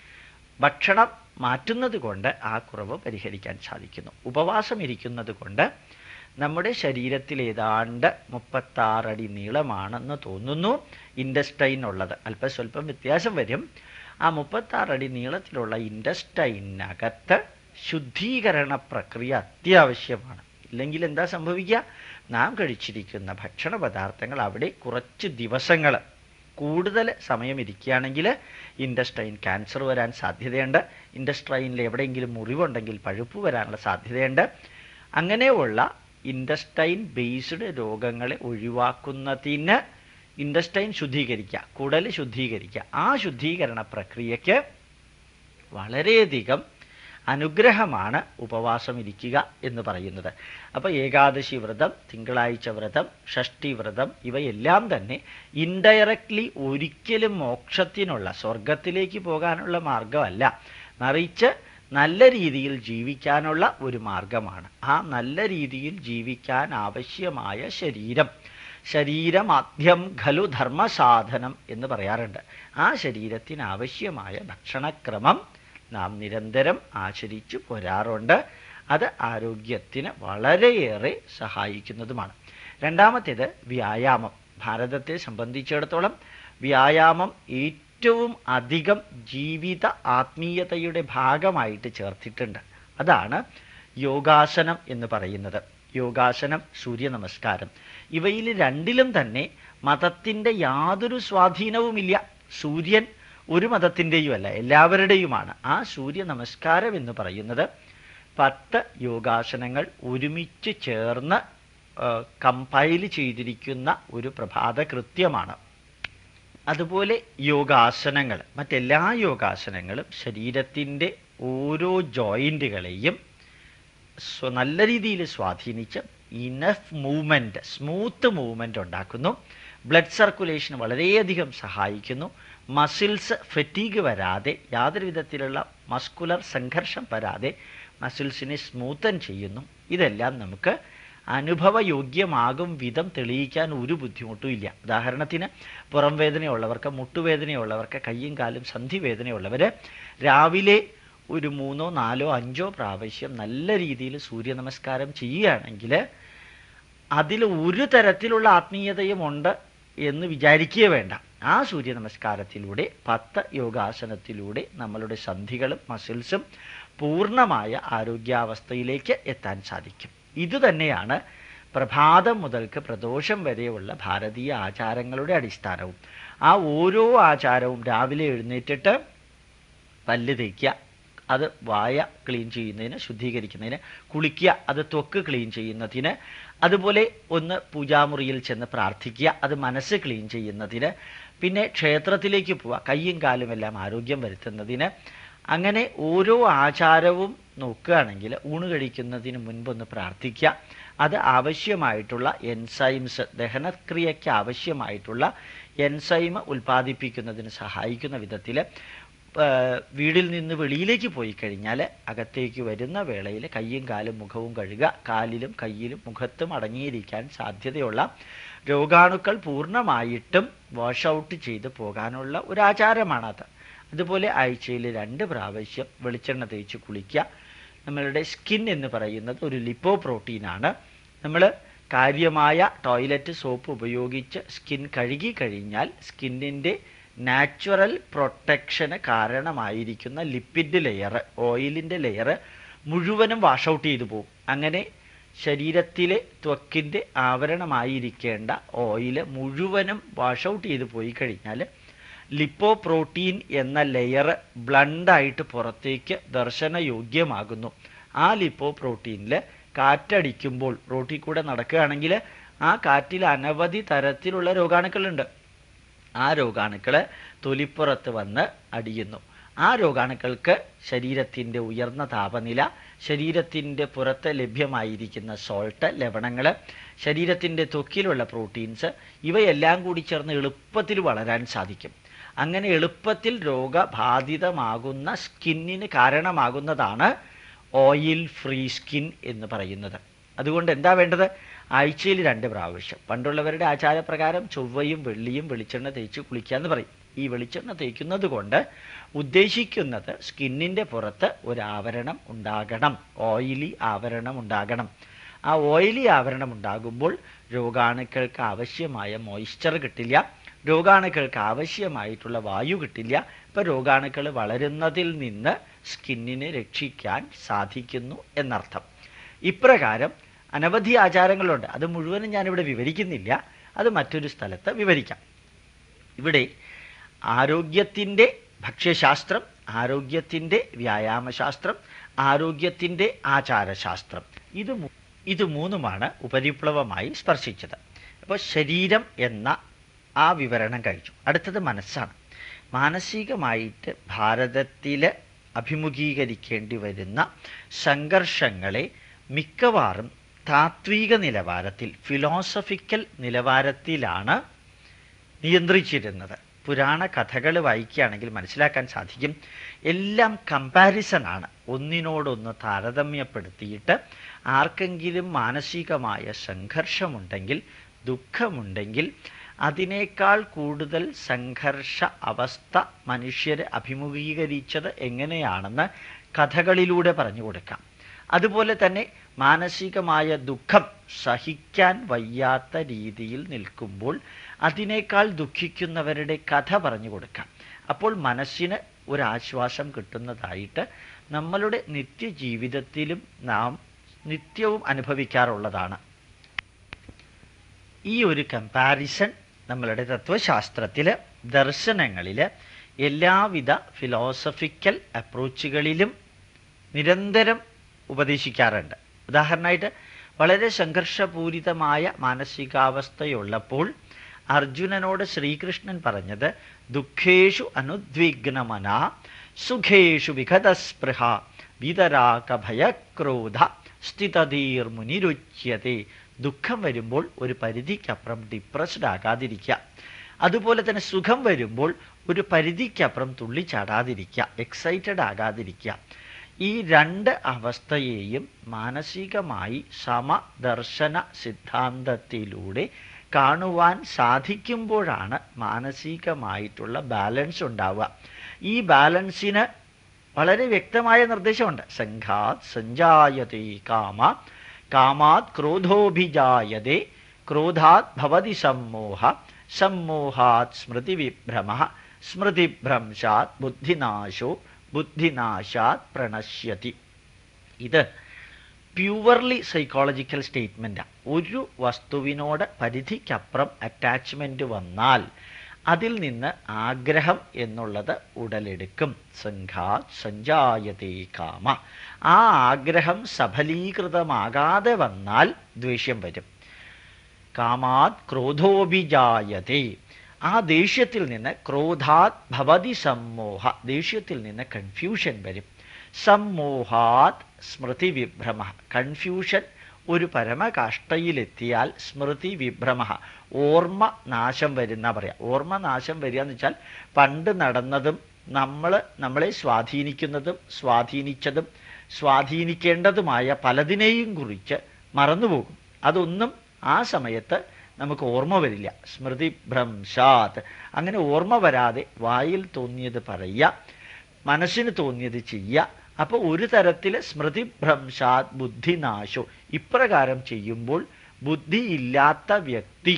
ഭക്ഷണം മാറ്റുന്നത് കൊണ്ട് ആ കുറവ് പരിഹരിക്കാൻ സാധിക്കുന്നു. ഉപവാസം ഇരിക്കുന്നത് കൊണ്ട് നമ്മുടെ ശരീരത്തിൽ ഏതാണ്ട് 36 അടി നീളമാണെന്ന് തോന്നുന്നു ഇൻഡസ്റ്റൈൻ ഉള്ളത്. അല്പസ്വല്പം വ്യത്യാസം വരും. ആ 36 അടി നീളത്തിലുള്ള ഇൻഡസ്റ്റൈനകത്ത് ശുദ്ധീകരണ പ്രക്രിയ അത്യാവശ്യമാണ്. ഇല്ലെങ്കിൽ എന്താ സംഭവിക്കുക? നാം കഴിച്ചിരിക്കുന്ന ഭക്ഷണ പദാർത്ഥങ്ങൾ അവിടെ കുറച്ച് ദിവസങ്ങൾ കൂടുതൽ സമയം ഇരിക്കുകയാണെങ്കിൽ ഇൻഡസ്റ്റൈൻ ക്യാൻസർ വരാൻ സാധ്യതയുണ്ട്. ഇൻഡസ്ട്രൈനിൽ എവിടെയെങ്കിലും മുറിവുണ്ടെങ്കിൽ പഴുപ്പ് വരാനുള്ള സാധ്യതയുണ്ട്. അങ്ങനെയുള്ള ഇൻഡസ്റ്റൈൻ ബേസ്ഡ് രോഗങ്ങളെ ഒഴിവാക്കുന്നതിന് ഇൻഡസ്റ്റൈൻ ശുദ്ധീകരിക്കുക, കുടൽ ശുദ്ധീകരിക്കുക, ആ ശുദ്ധീകരണ പ്രക്രിയയ്ക്ക് വളരെയധികം അനുഗ്രഹമാണ് ഉപവാസം ഇരിക്കുക എന്ന് പറയുന്നത്. അപ്പോൾ ഏകാദശി വ്രതം, തിങ്കളാഴ്ച വ്രതം, ഷഷ്ഠി വ്രതം ഇവയെല്ലാം തന്നെ ഇൻഡയറക്ട്ലി ഒരിക്കലും മോക്ഷത്തിനുള്ള, സ്വർഗത്തിലേക്ക് പോകാനുള്ള മാർഗമല്ല, മറിച്ച് നല്ല രീതിയിൽ ജീവിക്കാനുള്ള ഒരു മാർഗമാണ്. ആ നല്ല രീതിയിൽ ജീവിക്കാൻ ആവശ്യമായ ശരീരമാദ്യം ഖലു ധർമ്മസാധനം എന്ന് പറയാറുണ്ട്. ആ ശരീരത്തിന് ആവശ്യമായ ഭക്ഷണക്രമം നാം നിരന്തരം ആചരിച്ചു പോരാറുണ്ട്. അത് ആരോഗ്യത്തിന് വളരെയേറെ സഹായിക്കുന്നതുമാണ്. രണ്ടാമത്തേത് വ്യായാമം. ഭാരതത്തെ സംബന്ധിച്ചിടത്തോളം വ്യായാമം ഏറ്റവും അധികം ജീവിത ആത്മീയതയുടെ ഭാഗമായിട്ട് ചേർത്തിട്ടുണ്ട്. അതാണ് യോഗാസനം എന്ന് പറയുന്നത്. യോഗാസനം, സൂര്യ നമസ്കാരം, ഇവയിൽ രണ്ടിലും തന്നെ മതത്തിൻ്റെ യാതൊരു സ്വാധീനവുമില്ല. സൂര്യൻ ഒരു മതത്തിൻ്റെയും അല്ല, എല്ലാവരുടെയുമാണ്. ആ സൂര്യ നമസ്കാരം എന്ന് പറയുന്നത് 10 യോഗാസനങ്ങൾ ഒരുമിച്ച് ചേർന്ന് കമ്പൈൽ ചെയ്തിരിക്കുന്ന ഒരു പ്രഭാത കൃത്യമാണ്. അതുപോലെ യോഗാസനങ്ങൾ, മറ്റെല്ലാ യോഗാസനങ്ങളും ശരീരത്തിൻ്റെ ഓരോ ജോയിൻറ്റുകളെയും നല്ല രീതിയിൽ സ്വാധീനിച്ച് ഇനഫ് മൂവ്മെൻറ്റ്, സ്മൂത്ത് മൂവ്മെൻറ്റ് ഉണ്ടാക്കുന്നു. ബ്ലഡ് സർക്കുലേഷൻ വളരെയധികം സഹായിക്കുന്നു. മസിൽസ് ഫെറ്റീഗ് വരാതെ, യാതൊരു വിധത്തിലുള്ള മസ്കുലർ സംഘർഷം വരാതെ മസിൽസിനെ സ്മൂത്തൻ ചെയ്യുന്നു. ഇതെല്ലാം നമുക്ക് അനുഭവയോഗ്യമാകും വിധം തെളിയിക്കാൻ ഒരു ബുദ്ധിമുട്ടും ഇല്ല. ഉദാഹരണത്തിന് പുറം വേദനയുള്ളവർക്ക്, മുട്ടുവേദനയുള്ളവർക്ക്, കയ്യും കാലും സന്ധിവേദനയുള്ളവർ രാവിലെ ഒരു 3, 4, 5 പ്രാവശ്യം നല്ല രീതിയിൽ സൂര്യനമസ്കാരം ചെയ്യുകയാണെങ്കിൽ അതിൽ ഒരു തരത്തിലുള്ള ആത്മീയതയുമുണ്ട് എന്ന് വിചാരിക്കുക വേണ്ട. ആ സൂര്യനമസ്കാരത്തിലൂടെ 10 യോഗാസനത്തിലൂടെ നമ്മളുടെ സന്ധികളും മസിൽസും പൂർണ്ണമായ ആരോഗ്യാവസ്ഥയിലേക്ക് എത്താൻ സാധിക്കും. ഇതുതന്നെയാണ് പ്രഭാതം മുതൽക്ക് പ്രദോഷം വരെയുള്ള ഭാരതീയ ആചാരങ്ങളുടെ അടിസ്ഥാനവും. ആ ഓരോ ആചാരവും രാവിലെ എഴുന്നേറ്റിട്ട് പല്ല് തേക്കുക, അത് വായ ക്ലീൻ ചെയ്യുന്നതിന്, ശുദ്ധീകരിക്കുന്നതിന്, കുളിക്കുക, അത് ത്വക്ക് ക്ലീൻ ചെയ്യുന്നതിന്, അതുപോലെ ഒന്ന് പൂജാമുറിയിൽ ചെന്ന് പ്രാർത്ഥിക്കുക, അത് മനസ്സ് ക്ലീൻ ചെയ്യുന്നതിന്, പിന്നെ ക്ഷേത്രത്തിലേക്ക് പോവുക, കയ്യും കാലും എല്ലാം ആരോഗ്യം വരുത്തുന്നതിന്. അങ്ങനെ ഓരോ ആചാരവും നോക്കുകയാണെങ്കിൽ ഊണ് കഴിക്കുന്നതിന് മുൻപൊന്ന് പ്രാർത്ഥിക്കുക, അത് ആവശ്യമായിട്ടുള്ള എൻസൈംസ്, ദഹനക്രിയയ്ക്ക് ആവശ്യമായിട്ടുള്ള എൻസൈം ഉൽപ്പാദിപ്പിക്കുന്നതിന് സഹായിക്കുന്ന വിധത്തിൽ വീടിൽ നിന്ന് വെളിയിലേക്ക് പോയി കഴിഞ്ഞാൽ അകത്തേക്ക് വരുന്ന വേളയിൽ കയ്യും കാലും മുഖവും കഴുകുക. കാലിലും കയ്യിലും മുഖത്തും അടങ്ങിയിരിക്കാൻ സാധ്യതയുള്ള രോഗാണുക്കൾ പൂർണ്ണമായിട്ടും വാഷ് ഔട്ട് ചെയ്ത് പോകാനുള്ള ഒരു ആചാരമാണത്. അതുപോലെ ആഴ്ചയിൽ 2 പ്രാവശ്യം വെളിച്ചെണ്ണ തേച്ച് കുളിക്കുക. നമ്മളുടെ സ്കിൻ എന്ന് പറയുന്നത് ഒരു ലിപ്പോ പ്രോട്ടീനാണ്. നമ്മൾ കാര്യമായ ടോയ്ലറ്റ് സോപ്പ് ഉപയോഗിച്ച് സ്കിൻ കഴുകി കഴിഞ്ഞാൽ സ്കിന്നിൻ്റെ നാച്ചുറൽ പ്രൊട്ടക്ഷന് കാരണമായിരിക്കുന്ന ലിപ്പിഡ് ലെയർ, ഓയിലിൻ്റെ ലെയർ മുഴുവനും വാഷ് ഔട്ട് ചെയ്തു പോകും. അങ്ങനെ ശരീരത്തിലെ ത്വക്കിൻ്റെ ആവരണമായിരിക്കേണ്ട ഓയിൽ മുഴുവനും വാഷ് ഔട്ട് ചെയ്ത് പോയി കഴിഞ്ഞാൽ ലിപ്പോ പ്രോട്ടീൻ എന്ന ലെയർ ബ്ലണ്ടായിട്ട് പുറത്തേക്ക് ദർശനയോഗ്യമാകുന്നു. ആ ലിപ്പോ പ്രോട്ടീനിൽ കാറ്റടിക്കുമ്പോൾ റോട്ടിൽ കൂടെ നടക്കുകയാണെങ്കിൽ ആ കാറ്റിൽ അനവധി തരത്തിലുള്ള രോഗാണുക്കളുണ്ട്. ആ രോഗാണുക്കൾ തൊലിപ്പുറത്ത് വന്ന് അടിയുന്നു. ആ രോഗാണുക്കൾക്ക് ശരീരത്തിൻ്റെ ഉയർന്ന താപനില, ശരീരത്തിൻ്റെ പുറത്ത് ലഭ്യമായിരിക്കുന്ന സോൾട്ട്, ലവണങ്ങൾ, ശരീരത്തിൻ്റെ ത്വക്കിലുള്ള പ്രോട്ടീൻസ്, ഇവയെല്ലാം കൂടി ചേർന്ന് എളുപ്പത്തിൽ വളരാൻ സാധിക്കും. അങ്ങനെ എളുപ്പത്തിൽ രോഗബാധിതമാകുന്ന സ്കിന്നിന് കാരണമാകുന്നതാണ് ഓയിൽ ഫ്രീ സ്കിൻ എന്ന് പറയുന്നത്. അതുകൊണ്ട് എന്താ വേണ്ടത്? ആഴ്ചയിൽ 2 പ്രാവശ്യം. പണ്ടുള്ളവരുടെ ആചാരപ്രകാരം ചൊവ്വയും വെള്ളിയും വെളിച്ചെണ്ണ തേച്ച് കുളിക്കാമെന്ന് പറയും. ഈ വെളിച്ചെണ്ണ തേക്കുന്നത് കൊണ്ട് ഉദ്ദേശിക്കുന്നത് സ്കിന്നിൻ്റെ പുറത്ത് ഒരു ആവരണം ഉണ്ടാകണം, ഓയിലി ആവരണം ഉണ്ടാകണം. ആ ഓയിലി ആവരണം ഉണ്ടാകുമ്പോൾ രോഗാണുക്കൾക്ക് ആവശ്യമായ മോയ്സ്ചർ കിട്ടില്ല, രോഗാണുക്കൾക്ക് ആവശ്യമായിട്ടുള്ള വായു കിട്ടില്ല. ഇപ്പോൾ രോഗാണുക്കൾ വളരുന്നതിൽ നിന്ന് സ്കിന്നിനെ രക്ഷിക്കാൻ സാധിക്കുന്നു എന്നർത്ഥം. ഇപ്രകാരം അനവധി ആചാരങ്ങളുണ്ട്. അത് മുഴുവനും ഞാനിവിടെ വിവരിക്കുന്നില്ല, അത് മറ്റൊരു സ്ഥലത്ത് വിവരിക്കാം. ഇവിടെ ആരോഗ്യത്തിൻ്റെ ഭക്ഷ്യശാസ്ത്രം, ആരോഗ്യത്തിൻ്റെ വ്യായാമശാസ്ത്രം, ആരോഗ്യത്തിൻ്റെ ആചാരശാസ്ത്രം, ഇത് മൂന്നുമാണ് ഉപരിപ്ലവമായി സ്പർശിച്ചത്. അപ്പോൾ ശരീരം എന്ന ആ വിവരണം കഴിച്ചു. അടുത്തത് മനസ്സാണ്. മാനസികമായിട്ട് ഭാരതത്തിൽ അഭിമുഖീകരിക്കേണ്ടി വരുന്ന സംഘർഷങ്ങളെ മിക്കവാറും താത്വിക നിലവാരത്തിൽ, ഫിലോസഫിക്കൽ നിലവാരത്തിലാണ് നിയന്ത്രിച്ചിരുന്നത്. പുരാണ കഥകൾ വായിക്കുകയാണെങ്കിൽ മനസ്സിലാക്കാൻ സാധിക്കും, എല്ലാം കമ്പാരിസണാണ്. ഒന്നിനോടൊന്ന് താരതമ്യപ്പെടുത്തിയിട്ട് ആർക്കെങ്കിലും മാനസികമായ സംഘർഷമുണ്ടെങ്കിൽ, ദുഃഖമുണ്ടെങ്കിൽ, അതിനേക്കാൾ കൂടുതൽ സംഘർഷ അവസ്ഥ മനുഷ്യർ അഭിമുഖീകരിച്ചത് എങ്ങനെയാണെന്ന് കഥകളിലൂടെ പറഞ്ഞു കൊടുക്കാം. അതുപോലെ തന്നെ മാനസികമായ ദുഃഖം സഹിക്കാൻ വയ്യാത്ത രീതിയിൽ നിൽക്കുമ്പോൾ അതിനേക്കാൾ ദുഃഖിക്കുന്നവരുടെ കഥ പറഞ്ഞു കൊടുക്കാം. അപ്പോൾ മനസ്സിന് ഒരാശ്വാസം കിട്ടുന്നതായിട്ട് നമ്മളുടെ നിത്യജീവിതത്തിലും നാം നിത്യവും അനുഭവിക്കാറുള്ളതാണ്. ഈ ഒരു കമ്പാരിസൺ നമ്മളുടെ തത്വശാസ്ത്രത്തിൽ, ദർശനങ്ങളിൽ, എല്ലാവിധ ഫിലോസഫിക്കൽ അപ്രോച്ചുകളിലും നിരന്തരം ഉപദേശിക്കാറുണ്ട്. ഉദാഹരണമായിട്ട് വളരെ സംഘർഷപൂരിതമായ മാനസികാവസ്ഥയുള്ളപ്പോൾ അർജുനനോട് ശ്രീകൃഷ്ണൻ പറഞ്ഞത്, ദുഃഖേഷു അനുദ്വിഗ്നമന സുഖേഷു വിഗതസ്പൃഹ വീതരാഗഭയക്രോധ സ്ഥിതധീർമുനിരുച്യത്തെ. ദുഃഖം വരുമ്പോൾ ഒരു പരിധിക്കപ്പുറം ഡിപ്രസ്ഡ് ആകാതിരിക്കുക. അതുപോലെ തന്നെ സുഖം വരുമ്പോൾ ഒരു പരിധിക്കപ്പുറം തുള്ളിച്ചാടാതിരിക്കുക, എക്സൈറ്റഡ് ആകാതിരിക്കുക. ഈ രണ്ട് അവസ്ഥയെയും മാനസികമായി സമദർശന സിദ്ധാന്തത്തിലൂടെ കാണുവാൻ സാധിക്കുമ്പോഴാണ് മാനസികമായിട്ടുള്ള ബാലൻസ് ഉണ്ടാവുക. ഈ ബാലൻസിന് വളരെ വ്യക്തമായ നിർദ്ദേശമുണ്ട്. സംഘാത് സഞ്ജായതേ കാമ, കാമാത് ക്രോധോഭിജായതേ, ക്രോധാത് ഭവതി സമ്മോഹ, സമ്മോഹാത് സ്മൃതിവിഭ്രമ, സ്മൃതിഭ്രംശാത് ബുദ്ധിനാശോ, ബുദ്ധിനാശാത് പ്രണശ്യതി. ഇത് പ്യുവർലി സൈക്കോളജിക്കൽ സ്റ്റേറ്റ്മെൻറ്റാണ്. ഒരു വസ്തുവിനോട് പരിധിക്കപ്പുറം അറ്റാച്ച്മെൻറ്റ് വന്നാൽ അതിൽ നിന്ന് ആഗ്രഹം എന്നുള്ളത് ഉടലെടുക്കും. സംഘാത് സഞ്ജായതേ കാമ. ആ ആഗ്രഹം സഫലീകൃതമാകാതെ വന്നാൽ ദ്വേഷ്യം വരും. കാമാത് ക്രോധോഭിജായതേ. ആ ദേഷ്യത്തിൽ നിന്ന് ക്രോധാത് ഭവതി സമ്മോഹ. ദേഷ്യത്തിൽ നിന്ന് കൺഫ്യൂഷൻ വരും. സമ്മോഹാത് സ്മൃതി വിഭ്രമ. കൺഫ്യൂഷൻ ഒരു പരമകാഷ്ഠയിലെത്തിയാൽ സ്മൃതി വിഭ്രമ, ഓർമ്മ നാശം വരുന്ന പറയാം. ഓർമ്മ നാശം വരിക എന്ന് വെച്ചാൽ പണ്ട് നടന്നതും നമ്മളെ സ്വാധീനിക്കുന്നതും സ്വാധീനിച്ചതും സ്വാധീനിക്കേണ്ടതുമായ പലതിനെയും കുറിച്ച് മറന്നുപോകും. അതൊന്നും ആ സമയത്ത് നമുക്ക് ഓർമ്മ വരില്ല. സ്മൃതി ഭ്രംശാത്. അങ്ങനെ ഓർമ്മ വരാതെ വായിൽ തോന്നിയത് പറയുക, മനസ്സിന് തോന്നിയത് ചെയ്യുക. അപ്പോൾ ഒരു തരത്തിൽ സ്മൃതിഭ്രംശാത് ബുദ്ധിനാശോ. ഇപ്രകാരം ചെയ്യുമ്പോൾ ബുദ്ധിയില്ലാത്ത വ്യക്തി,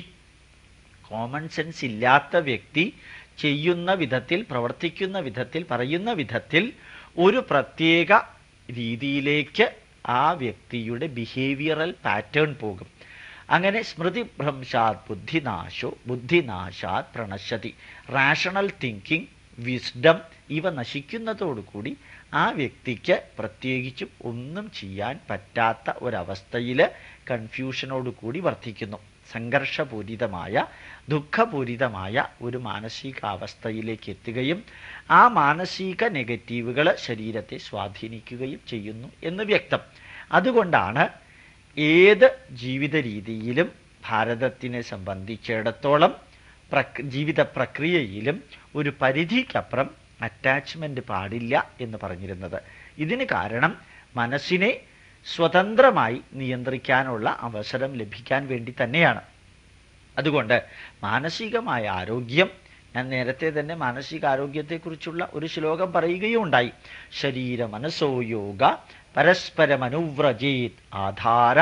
കോമൺ സെൻസ് ഇല്ലാത്ത വ്യക്തി ചെയ്യുന്ന വിധത്തിൽ, പ്രവർത്തിക്കുന്ന വിധത്തിൽ, പറയുന്ന വിധത്തിൽ ഒരു പ്രത്യേക രീതിയിലേക്ക് ആ വ്യക്തിയുടെ ബിഹേവിയറൽ പാറ്റേൺ പോകും. അങ്ങനെ സ്മൃതിഭ്രംശാത് ബുദ്ധിനാശോ, ബുദ്ധിനാശാത് പ്രണശ്യതി. റാഷണൽ തിങ്കിങ്, വിസ്ഡം ഇവ നശിക്കുന്നതോടുകൂടി ആ വ്യക്തിക്ക് പ്രത്യേകിച്ചും ഒന്നും ചെയ്യാൻ പറ്റാത്ത ഒരവസ്ഥയിൽ കൺഫ്യൂഷനോടുകൂടി വർദ്ധിക്കുന്നു. സംഘർഷപൂരിതമായ, ദുഃഖപൂരിതമായ ഒരു മാനസികാവസ്ഥയിലേക്ക് എത്തുകയും ആ മാനസിക നെഗറ്റീവുകൾ ശരീരത്തെ സ്വാധീനിക്കുകയും ചെയ്യുന്നു എന്ന് വ്യക്തം. അതുകൊണ്ടാണ് ഏത് ജീവിത രീതിയിലും ഭാരതത്തിനെ സംബന്ധിച്ചിടത്തോളം ജീവിത പ്രക്രിയയിലും ഒരു പരിധിക്കപ്പുറം അറ്റാച്ച്മെൻറ്റ് പാടില്ല എന്ന് പറഞ്ഞിരുന്നത്. ഇതിന് കാരണം മനസ്സിനെ സ്വതന്ത്രമായി നിയന്ത്രിക്കാനുള്ള അവസരം ലഭിക്കാൻ വേണ്ടി തന്നെയാണ്. അതുകൊണ്ട് മാനസികമായ ആരോഗ്യം, ഞാൻ നേരത്തെ തന്നെ മാനസികാരോഗ്യത്തെക്കുറിച്ചുള്ള ഒരു ശ്ലോകം പറയുകയും ഉണ്ടായി. ശരീര മനസ്സോ യോഗ പരസ്പരമനുവ്രജേത് ആധാര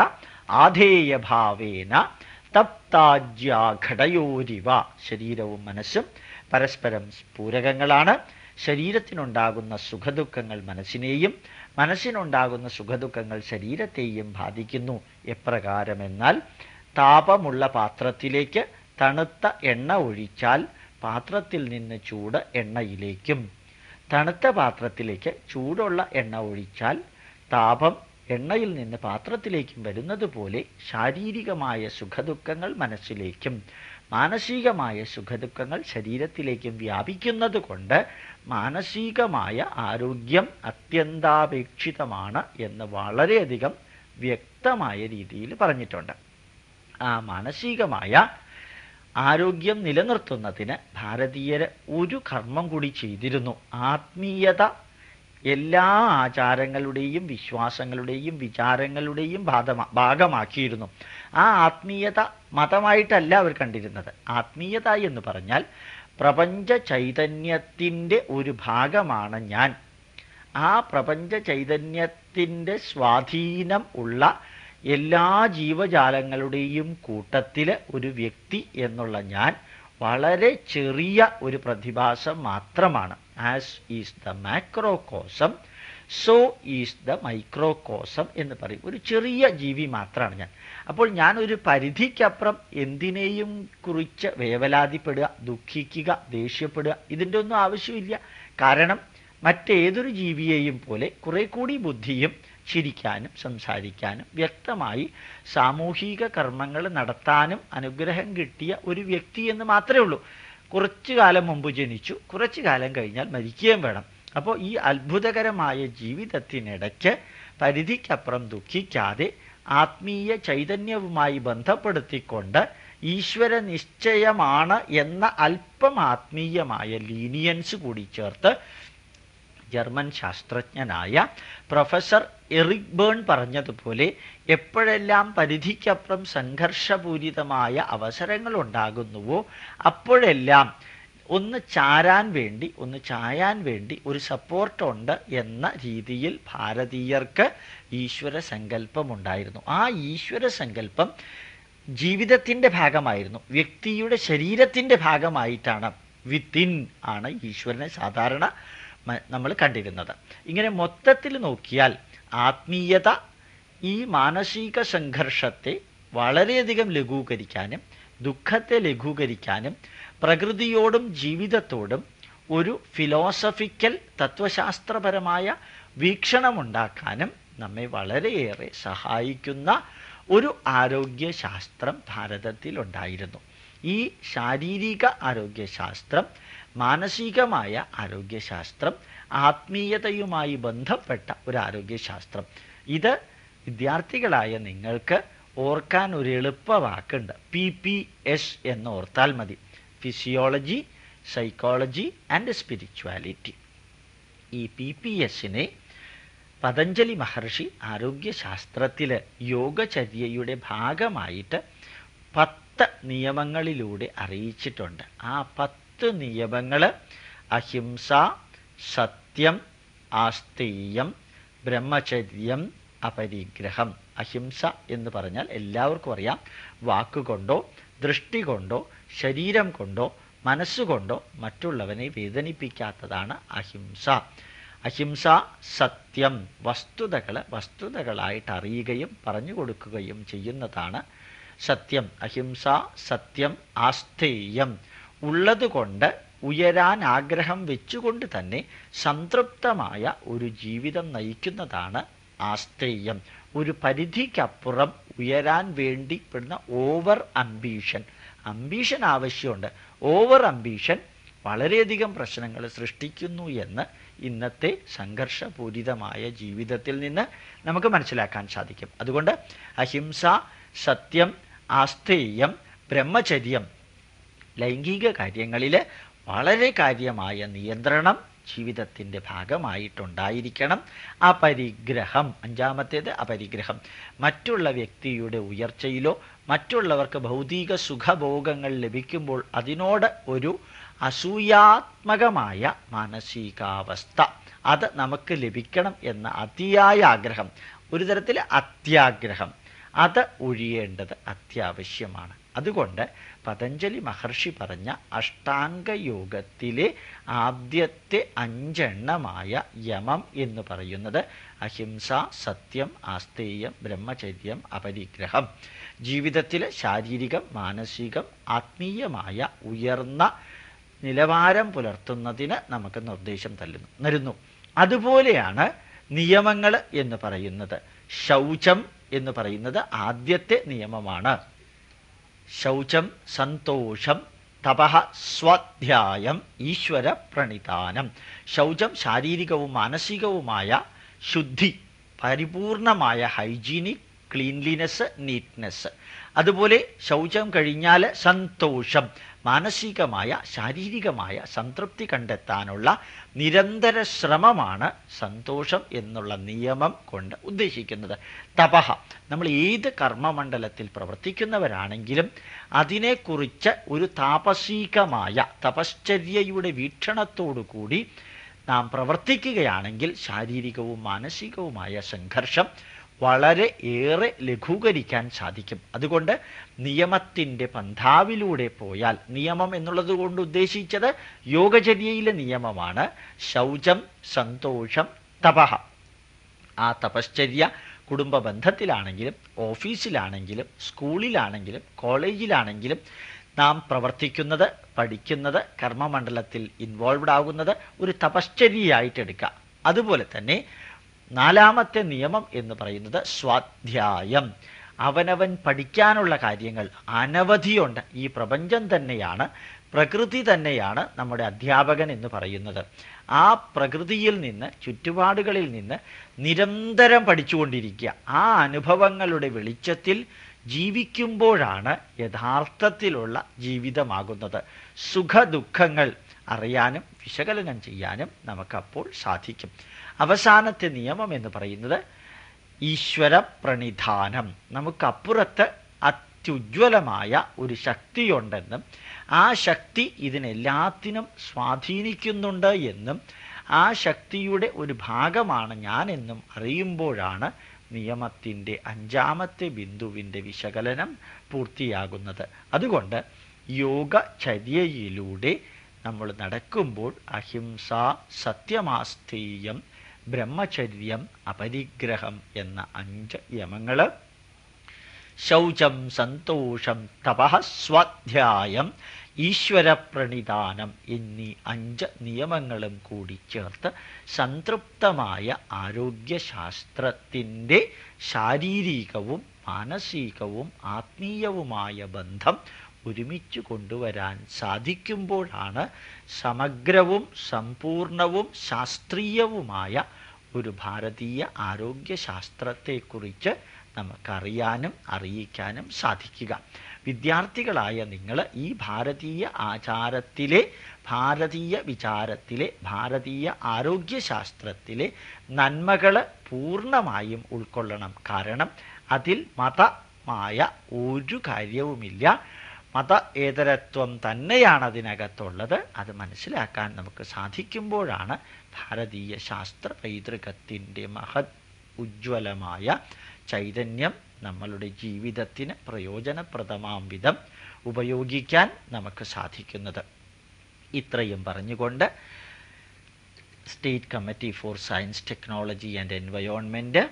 ആധേയഭാവേന തപ്താജ്യാഘടയോരിവ. ശരീരവും മനസ്സും പരസ്പരം പൂരകങ്ങളാണ്. ശരീരത്തിനുണ്ടാകുന്ന സുഖദുഃഖങ്ങൾ മനസ്സിനെയും മനസ്സിനുണ്ടാകുന്ന സുഖദുഃഖങ്ങൾ ശരീരത്തെയും ബാധിക്കുന്നു. എപ്രകാരമെന്നാൽ താപമുള്ള പാത്രത്തിലേക്ക് തണുത്ത എണ്ണ ഒഴിച്ചാൽ പാത്രത്തിൽ നിന്ന് ചൂട് എണ്ണയിലേക്കും, തണുത്ത പാത്രത്തിലേക്ക് ചൂടുള്ള എണ്ണ ഒഴിച്ചാൽ താപം എണ്ണയിൽ നിന്ന് പാത്രത്തിലേക്കും വരുന്നത് പോലെ ശാരീരികമായ സുഖദുഃഖങ്ങൾ മനസ്സിലേക്കും മാനസികമായ സുഖദുഃഖങ്ങൾ ശരീരത്തിലേക്കും വ്യാപിക്കുന്നത് കൊണ്ട് മാനസികമായ ആരോഗ്യം അത്യന്താപേക്ഷിതമാണ് എന്ന് വളരെയധികം വ്യക്തമായ രീതിയിൽ പറഞ്ഞിട്ടുണ്ട്. ആ മാനസികമായ ആരോഗ്യം നിലനിർത്തുന്നതിന് ഭാരതീയർ ഒരു കർമ്മം കൂടി ചെയ്തിരുന്നു. ആത്മീയത എല്ലാ ആചാരങ്ങളുടെയും വിശ്വാസങ്ങളുടെയും വിചാരങ്ങളുടെയും ഭാഗമാക്കിയിരുന്നു. ആ ആത്മീയത മതമായിട്ടല്ല അവർ കണ്ടിരുന്നത്. ആത്മീയത എന്ന് പറഞ്ഞാൽ പ്രപഞ്ച ചൈതന്യത്തിൻ്റെ ഒരു ഭാഗമാണ് ഞാൻ. ആ പ്രപഞ്ച ചൈതന്യത്തിൻ്റെ സ്വാധീനം ഉള്ള എല്ലാ ജീവജാലങ്ങളുടെയും കൂട്ടത്തിൽ ഒരു വ്യക്തി എന്നുള്ള ഞാൻ വളരെ ചെറിയ ഒരു പ്രതിഭാസം മാത്രമാണ്. As is the macrocosm so is the microcosm എന്ന് പറയും. ഒരു ചെറിയ ജീവി മാത്രമാണ് ഞാൻ. അപ്പോൾ ഞാൻ ഒരു പരിധിക്കപ്പുറം എന്തിനേയും കുറിച്ച് വേവലാതിപ്പെടുക, ദുഃഖിക്കുക, ദേഷ്യപ്പെടുക ഇതിൻ്റെ ഒന്നും ആവശ്യമില്ല. കാരണം മറ്റേതൊരു ജീവിയെയും പോലെ കുറെ കൂടി ബുദ്ധിയും ചിരിക്കാനും സംസാരിക്കാനും വ്യക്തമായി സാമൂഹിക കർമ്മങ്ങൾ നടത്താനും അനുഗ്രഹം കിട്ടിയ ഒരു വ്യക്തി എന്ന് മാത്രമേ ഉള്ളൂ. കുറച്ചു കാലം മുമ്പ് ജനിച്ചു, കുറച്ചു കാലം കഴിഞ്ഞാൽ മരിക്കുകയും വേണം. അപ്പോൾ ഈ അത്ഭുതകരമായ ജീവിതത്തിനിടയ്ക്ക് പരിധിക്കപ്പുറം ദുഃഖിക്കാതെ ആത്മീയ ചൈതന്യവുമായി ബന്ധപ്പെടുത്തിക്കൊണ്ട് ഈശ്വര നിശ്ചയമാണ് എന്ന അല്പം ആത്മീയമായ ലീനിയൻസ് കൂടി ചേർത്ത് ജർമ്മൻ ശാസ്ത്രജ്ഞനായ പ്രൊഫസർ എറിക് ബേൺ പറഞ്ഞതുപോലെ എപ്പോഴെല്ലാം പരിധിക്കപ്പുറം സംഘർഷപൂരിതമായ അവസരങ്ങൾ ഉണ്ടാകുന്നുവോ അപ്പോഴെല്ലാം ഒന്ന് ചായാൻ വേണ്ടി ഒരു സപ്പോർട്ടുണ്ട് എന്ന രീതിയിൽ ഭാരതീയർക്ക് ഈശ്വര സങ്കല്പമുണ്ടായിരുന്നു. ആ ഈശ്വര സങ്കല്പം ജീവിതത്തിൻ്റെ ഭാഗമായിരുന്നു, വ്യക്തിയുടെ ശരീരത്തിൻ്റെ ഭാഗമായിട്ടാണ്. വിത്തിൻ ആണ് ഈശ്വരനെ സാധാരണ നമ്മൾ കണ്ടിരുന്നത്. ഇങ്ങനെ മൊത്തത്തിൽ നോക്കിയാൽ ആത്മീയത ഈ മാനസിക സംഘർഷത്തെ വളരെയധികം ലഘൂകരിക്കാനും ദുഃഖത്തെ ലഘൂകരിക്കാനും പ്രകൃതിയോടും ജീവിതത്തോടും ഒരു ഫിലോസഫിക്കൽ തത്വശാസ്ത്രപരമായ വീക്ഷണമുണ്ടാക്കാനും നമ്മെ വളരെയേറെ സഹായിക്കുന്ന ഒരു ആരോഗ്യശാസ്ത്രം ഭാരതത്തിലുണ്ടായിരുന്നു. ഈ ശാരീരിക ആരോഗ്യശാസ്ത്രം, മാനസികമായ ആരോഗ്യശാസ്ത്രം, ആത്മീയതയുമായി ബന്ധപ്പെട്ട ഒരു ആരോഗ്യശാസ്ത്രം, ഇത് വിദ്യാർത്ഥികളായ നിങ്ങൾക്ക് ഓർക്കാൻ ഒരു എളുപ്പവാക്കുണ്ട്. PPS എന്ന് ഓർത്താൽ മതി. Physiology, psychology and spirituality. ഈ PPSനെ പതഞ്ജലി മഹർഷി ആരോഗ്യശാസ്ത്രത്തിൽ യോഗചര്യയുടെ ഭാഗമായിട്ട് 10 നിയമങ്ങളിലൂടെ അറിയിച്ചിട്ടുണ്ട്. ആ 10 നിയമങ്ങൾ അഹിംസ, സത്യം, ആസ്തേയം, ബ്രഹ്മചര്യം, അപരിഗ്രഹം. അഹിംസ എന്ന് പറഞ്ഞാൽ എല്ലാവർക്കും അറിയാം, വാക്കുകൊണ്ടോ ദൃഷ്ടി കൊണ്ടോ ശരീരം കൊണ്ടോ മനസ്സുകൊണ്ടോ മറ്റുള്ളവനെ വേദനിപ്പിക്കാത്തതാണ് അഹിംസ. അഹിംസ, സത്യം, വസ്തുതകളായിട്ട് അറിയുകയും പറഞ്ഞു കൊടുക്കുകയും ചെയ്യുന്നതാണ് സത്യം. അഹിംസ, സത്യം, ആസ്തേയം, ഉള്ളതുകൊണ്ട് ഉയരാൻ ആഗ്രഹം വെച്ചുകൊണ്ട് തന്നെ സംതൃപ്തമായ ഒരു ജീവിതം നയിക്കുന്നതാണ് ആസ്തേയം. ഒരു പരിധിക്കപ്പുറം ഉയരാൻ വേണ്ടിപ്പെടുന്ന ഓവർ അംബീഷൻ ആവശ്യമുണ്ട്. ഓവർ അംബീഷൻ വളരെയധികം പ്രശ്നങ്ങൾ സൃഷ്ടിക്കുന്നു എന്ന് ഇന്നത്തെ സംഘർഷപൂരിതമായ ജീവിതത്തിൽ നിന്ന് നമുക്ക് മനസ്സിലാക്കാൻ സാധിക്കും. അതുകൊണ്ട് അഹിംസ, സത്യം, ആസ്തേയം, ബ്രഹ്മചര്യം, ലൈംഗിക കാര്യങ്ങളിൽ വളരെ കാര്യമായ നിയന്ത്രണം ജീവിതത്തിൻ്റെ ഭാഗമായിട്ടുണ്ടായിരിക്കണം. അപരിഗ്രഹം, 5-ാമത്തേത് അപരിഗ്രഹം. മറ്റുള്ള വ്യക്തിയുടെ ഉയർച്ചയിലോ മറ്റുള്ളവർക്ക് ഭൗതിക സുഖഭോഗങ്ങൾ ലഭിക്കുമ്പോൾ അതിനോട് ഒരു അസൂയാത്മകമായ മാനസികാവസ്ഥ, അത് നമുക്ക് ലഭിക്കണം എന്ന അതിയായ ആഗ്രഹം, ഒരു തരത്തിൽ അത്യാഗ്രഹം, അത് ഒഴിയേണ്ടത് അത്യാവശ്യമാണ്. അതുകൊണ്ട് പതഞ്ജലി മഹർഷി പറഞ്ഞ അഷ്ടാംഗയോഗത്തിലെ ആദ്യത്തെ 5 എണ്ണമായ യമം എന്ന് പറയുന്നത് അഹിംസ, സത്യം, ആസ്തേയം, ബ്രഹ്മചര്യം, അപരിഗ്രഹം. ജീവിതത്തിൽ ശാരീരികം, മാനസികം, ആത്മീയമായ ഉയർന്ന നിലവാരം പുലർത്തുന്നതിന് നമുക്ക് നിർദ്ദേശം തരുന്നു. അതുപോലെയാണ് നിയമങ്ങൾ എന്ന് പറയുന്നത്. ശൗചം എന്ന് പറയുന്നത് ആദ്യത്തെ നിയമമാണ്. ശൗചം, സന്തോഷം, തപഃ, സ്വാധ്യായം, ഈശ്വര പ്രണിധാനം. ശൗചം ശാരീരികവും മാനസികവുമായ ശുദ്ധി, പരിപൂർണമായ ഹൈജീനിക് ക്ലീൻലിനെസ്, നീറ്റ്നെസ്. അതുപോലെ ശൗചം കഴിഞ്ഞാൽ സന്തോഷം, മാനസികമായ ശാരീരികമായ സംതൃപ്തി കണ്ടെത്താനുള്ള നിരന്തര ശ്രമമാണ് സന്തോഷം എന്നുള്ള നിയമം കൊണ്ട് ഉദ്ദേശിക്കുന്നത്. തപഃ, നമ്മൾ ഏത് കർമ്മമണ്ഡലത്തിൽ പ്രവർത്തിക്കുന്നവരാണെങ്കിലും അതിനെക്കുറിച്ച് ഒരു താപസീകമായ തപശ്ചര്യയുടെ വീക്ഷണത്തോടുകൂടി നാം പ്രവർത്തിക്കുകയാണെങ്കിൽ ശാരീരികവും മാനസികവുമായ സംഘർഷം വളരെ ഏറെ ലഘൂകരിക്കാൻ സാധിക്കും. അതുകൊണ്ട് നിയമത്തിൻ്റെ പന്ഥാവിലൂടെ പോയാൽ, നിയമം എന്നുള്ളത് കൊണ്ട് ഉദ്ദേശിച്ചത് യോഗചര്യയിലെ നിയമമാണ്. ശൗചം, സന്തോഷം, തപഃ. ആ തപശ്ചര്യ കുടുംബ ബന്ധത്തിലാണെങ്കിലും ഓഫീസിലാണെങ്കിലും സ്കൂളിലാണെങ്കിലും കോളേജിലാണെങ്കിലും നാം പ്രവർത്തിക്കുന്നത്, പഠിക്കുന്നത്, കർമ്മമണ്ഡലത്തിൽ ഇൻവോൾവ്ഡ് ആകുന്നത് ഒരു തപശ്ചര്യയായിട്ടെടുക്കുക. അതുപോലെ തന്നെ 4-ാമത്തെ നിയമം എന്ന് പറയുന്നത് സ്വാധ്യായം. അവനവൻ പഠിക്കാനുള്ള കാര്യങ്ങൾ അനവധിയുണ്ട്. ഈ പ്രപഞ്ചം തന്നെയാണ്, പ്രകൃതി തന്നെയാണ് നമ്മുടെ അധ്യാപകൻ എന്ന് പറയുന്നത്. ആ പ്രകൃതിയിൽ നിന്ന്, ചുറ്റുപാടുകളിൽ നിന്ന് നിരന്തരം പഠിച്ചുകൊണ്ടിരിക്കുക. ആ അനുഭവങ്ങളുടെ വെളിച്ചത്തിൽ ജീവിക്കുമ്പോഴാണ് യഥാർത്ഥത്തിലുള്ള ജീവിതമാകുന്നത്. സുഖദുഃഖങ്ങൾ അറിയാനും വിശകലനം ചെയ്യാനും നമുക്കപ്പോൾ സാധിക്കും. അവസാനത്തെ നിയമം എന്ന് പറയുന്നത് ഈശ്വര പ്രണിധാനം. നമുക്കപ്പുറത്ത് അത്യുജ്വലമായ ഒരു ശക്തിയുണ്ടെന്നും ആ ശക്തി ഇതിനെല്ലാത്തിനും സ്വാധീനിക്കുന്നുണ്ട് എന്നും ആ ശക്തിയുടെ ഒരു ഭാഗമാണ് ഞാനെന്നും അറിയുമ്പോഴാണ് നിയമത്തിൻ്റെ 5ാമത്തെ ബിന്ദുവിൻ്റെ വിശകലനം പൂർത്തിയാകുന്നത്. അതുകൊണ്ട് യോഗചര്യയിലൂടെ നമ്മൾ നടക്കുമ്പോൾ അഹിംസ, സത്യമാസ്തേയം, ബ്രഹ്മചര്യം, അപരിഗ്രഹം എന്ന 5 യമങ്ങൾ, ശൗചം, സന്തോഷം, തപഃ, സ്വാധ്യായം, ഈശ്വരപ്രണിധാനം എന്നീ 5 നിയമങ്ങളും കൂടി ചേർത്ത് സംതൃപ്തമായ ആരോഗ്യശാസ്ത്രത്തിൻ്റെ ശാരീരികവും മാനസികവും ആത്മീയവുമായ ബന്ധം ഒരുമിച്ച് കൊണ്ടുവരാൻ സാധിക്കുമ്പോഴാണ് സമഗ്രവും സമ്പൂർണവും ശാസ്ത്രീയവുമായ ഒരു ഭാരതീയ ആരോഗ്യശാസ്ത്രത്തെക്കുറിച്ച് നമുക്കറിയാനും അറിയിക്കാനും സാധിക്കുക. വിദ്യാർത്ഥികളായ നിങ്ങൾ ഈ ഭാരതീയ ആചാരത്തിലെ, ഭാരതീയ വിചാരത്തിലെ, ഭാരതീയ ആരോഗ്യശാസ്ത്രത്തിലെ നന്മകൾ പൂർണ്ണമായും ഉൾക്കൊള്ളണം. കാരണം അതിൽ മതമായ ഒരു കാര്യവുമില്ല. മത ഏതരത്വം തന്നെയാണ് അതിനകത്തുള്ളത്. അത് മനസ്സിലാക്കാൻ നമുക്ക് സാധിക്കുമ്പോഴാണ് ഭാരതീയ ശാസ്ത്ര പൈതൃകത്തിൻ്റെ മഹത് ഉജ്ജ്വലമായ ചൈതന്യം നമ്മളുടെ ജീവിതത്തിന് പ്രയോജനപ്രദമാം വിധം ഉപയോഗിക്കാൻ നമുക്ക് സാധിക്കുന്നത്. ഇത്രയും പറഞ്ഞുകൊണ്ട് state committee for science, technology and environment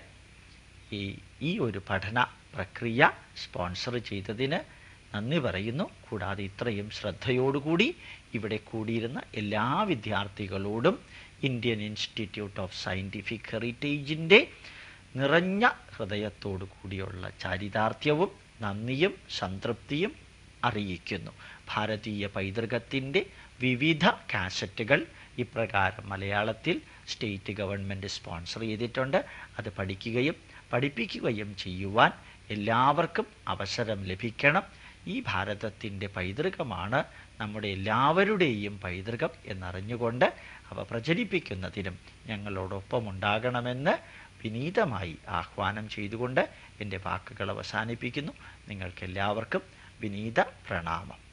ഈ ഒരു പഠന പ്രക്രിയ സ്പോൺസർ ചെയ്തതിന് നന്ദി പറയുന്നു. കൂടാതെ ഇത്രയും ശ്രദ്ധയോടുകൂടി ഇവിടെ കൂടിയിരുന്ന എല്ലാ വിദ്യാർത്ഥികളോടും ഇന്ത്യൻ ഇൻസ്റ്റിറ്റ്യൂട്ട് ഓഫ് സയൻറ്റിഫിക് ഹെറിറ്റേജിൻ്റെ നിറഞ്ഞ ഹൃദയത്തോടു കൂടിയുള്ള ചാരിതാർത്ഥ്യവും നന്ദിയും സംതൃപ്തിയും അറിയിക്കുന്നു. ഭാരതീയ പൈതൃകത്തിൻ്റെ വിവിധ കാസറ്റുകൾ ഇപ്രകാരം മലയാളത്തിൽ സ്റ്റേറ്റ് ഗവൺമെൻറ് സ്പോൺസർ ചെയ്തിട്ടുണ്ട്. അത് പഠിക്കുകയും പഠിപ്പിക്കുകയും ചെയ്യുവാൻ എല്ലാവർക്കും അവസരം ലഭിക്കണം. ഈ ഭാരതത്തിൻ്റെ പൈതൃകമാണ് നമ്മുടെ എല്ലാവരുടെയും പൈതൃകം എന്നറിഞ്ഞുകൊണ്ട് അവ പ്രചരിപ്പിക്കുന്നതിനും ഞങ്ങളോടൊപ്പം ഉണ്ടാകണമെന്ന് വിനീതമായി ആഹ്വാനം ചെയ്തുകൊണ്ട് എൻ്റെ വാക്കുകൾ അവസാനിപ്പിക്കുന്നു. നിങ്ങൾക്കെല്ലാവർക്കും വിനീത പ്രണാമം.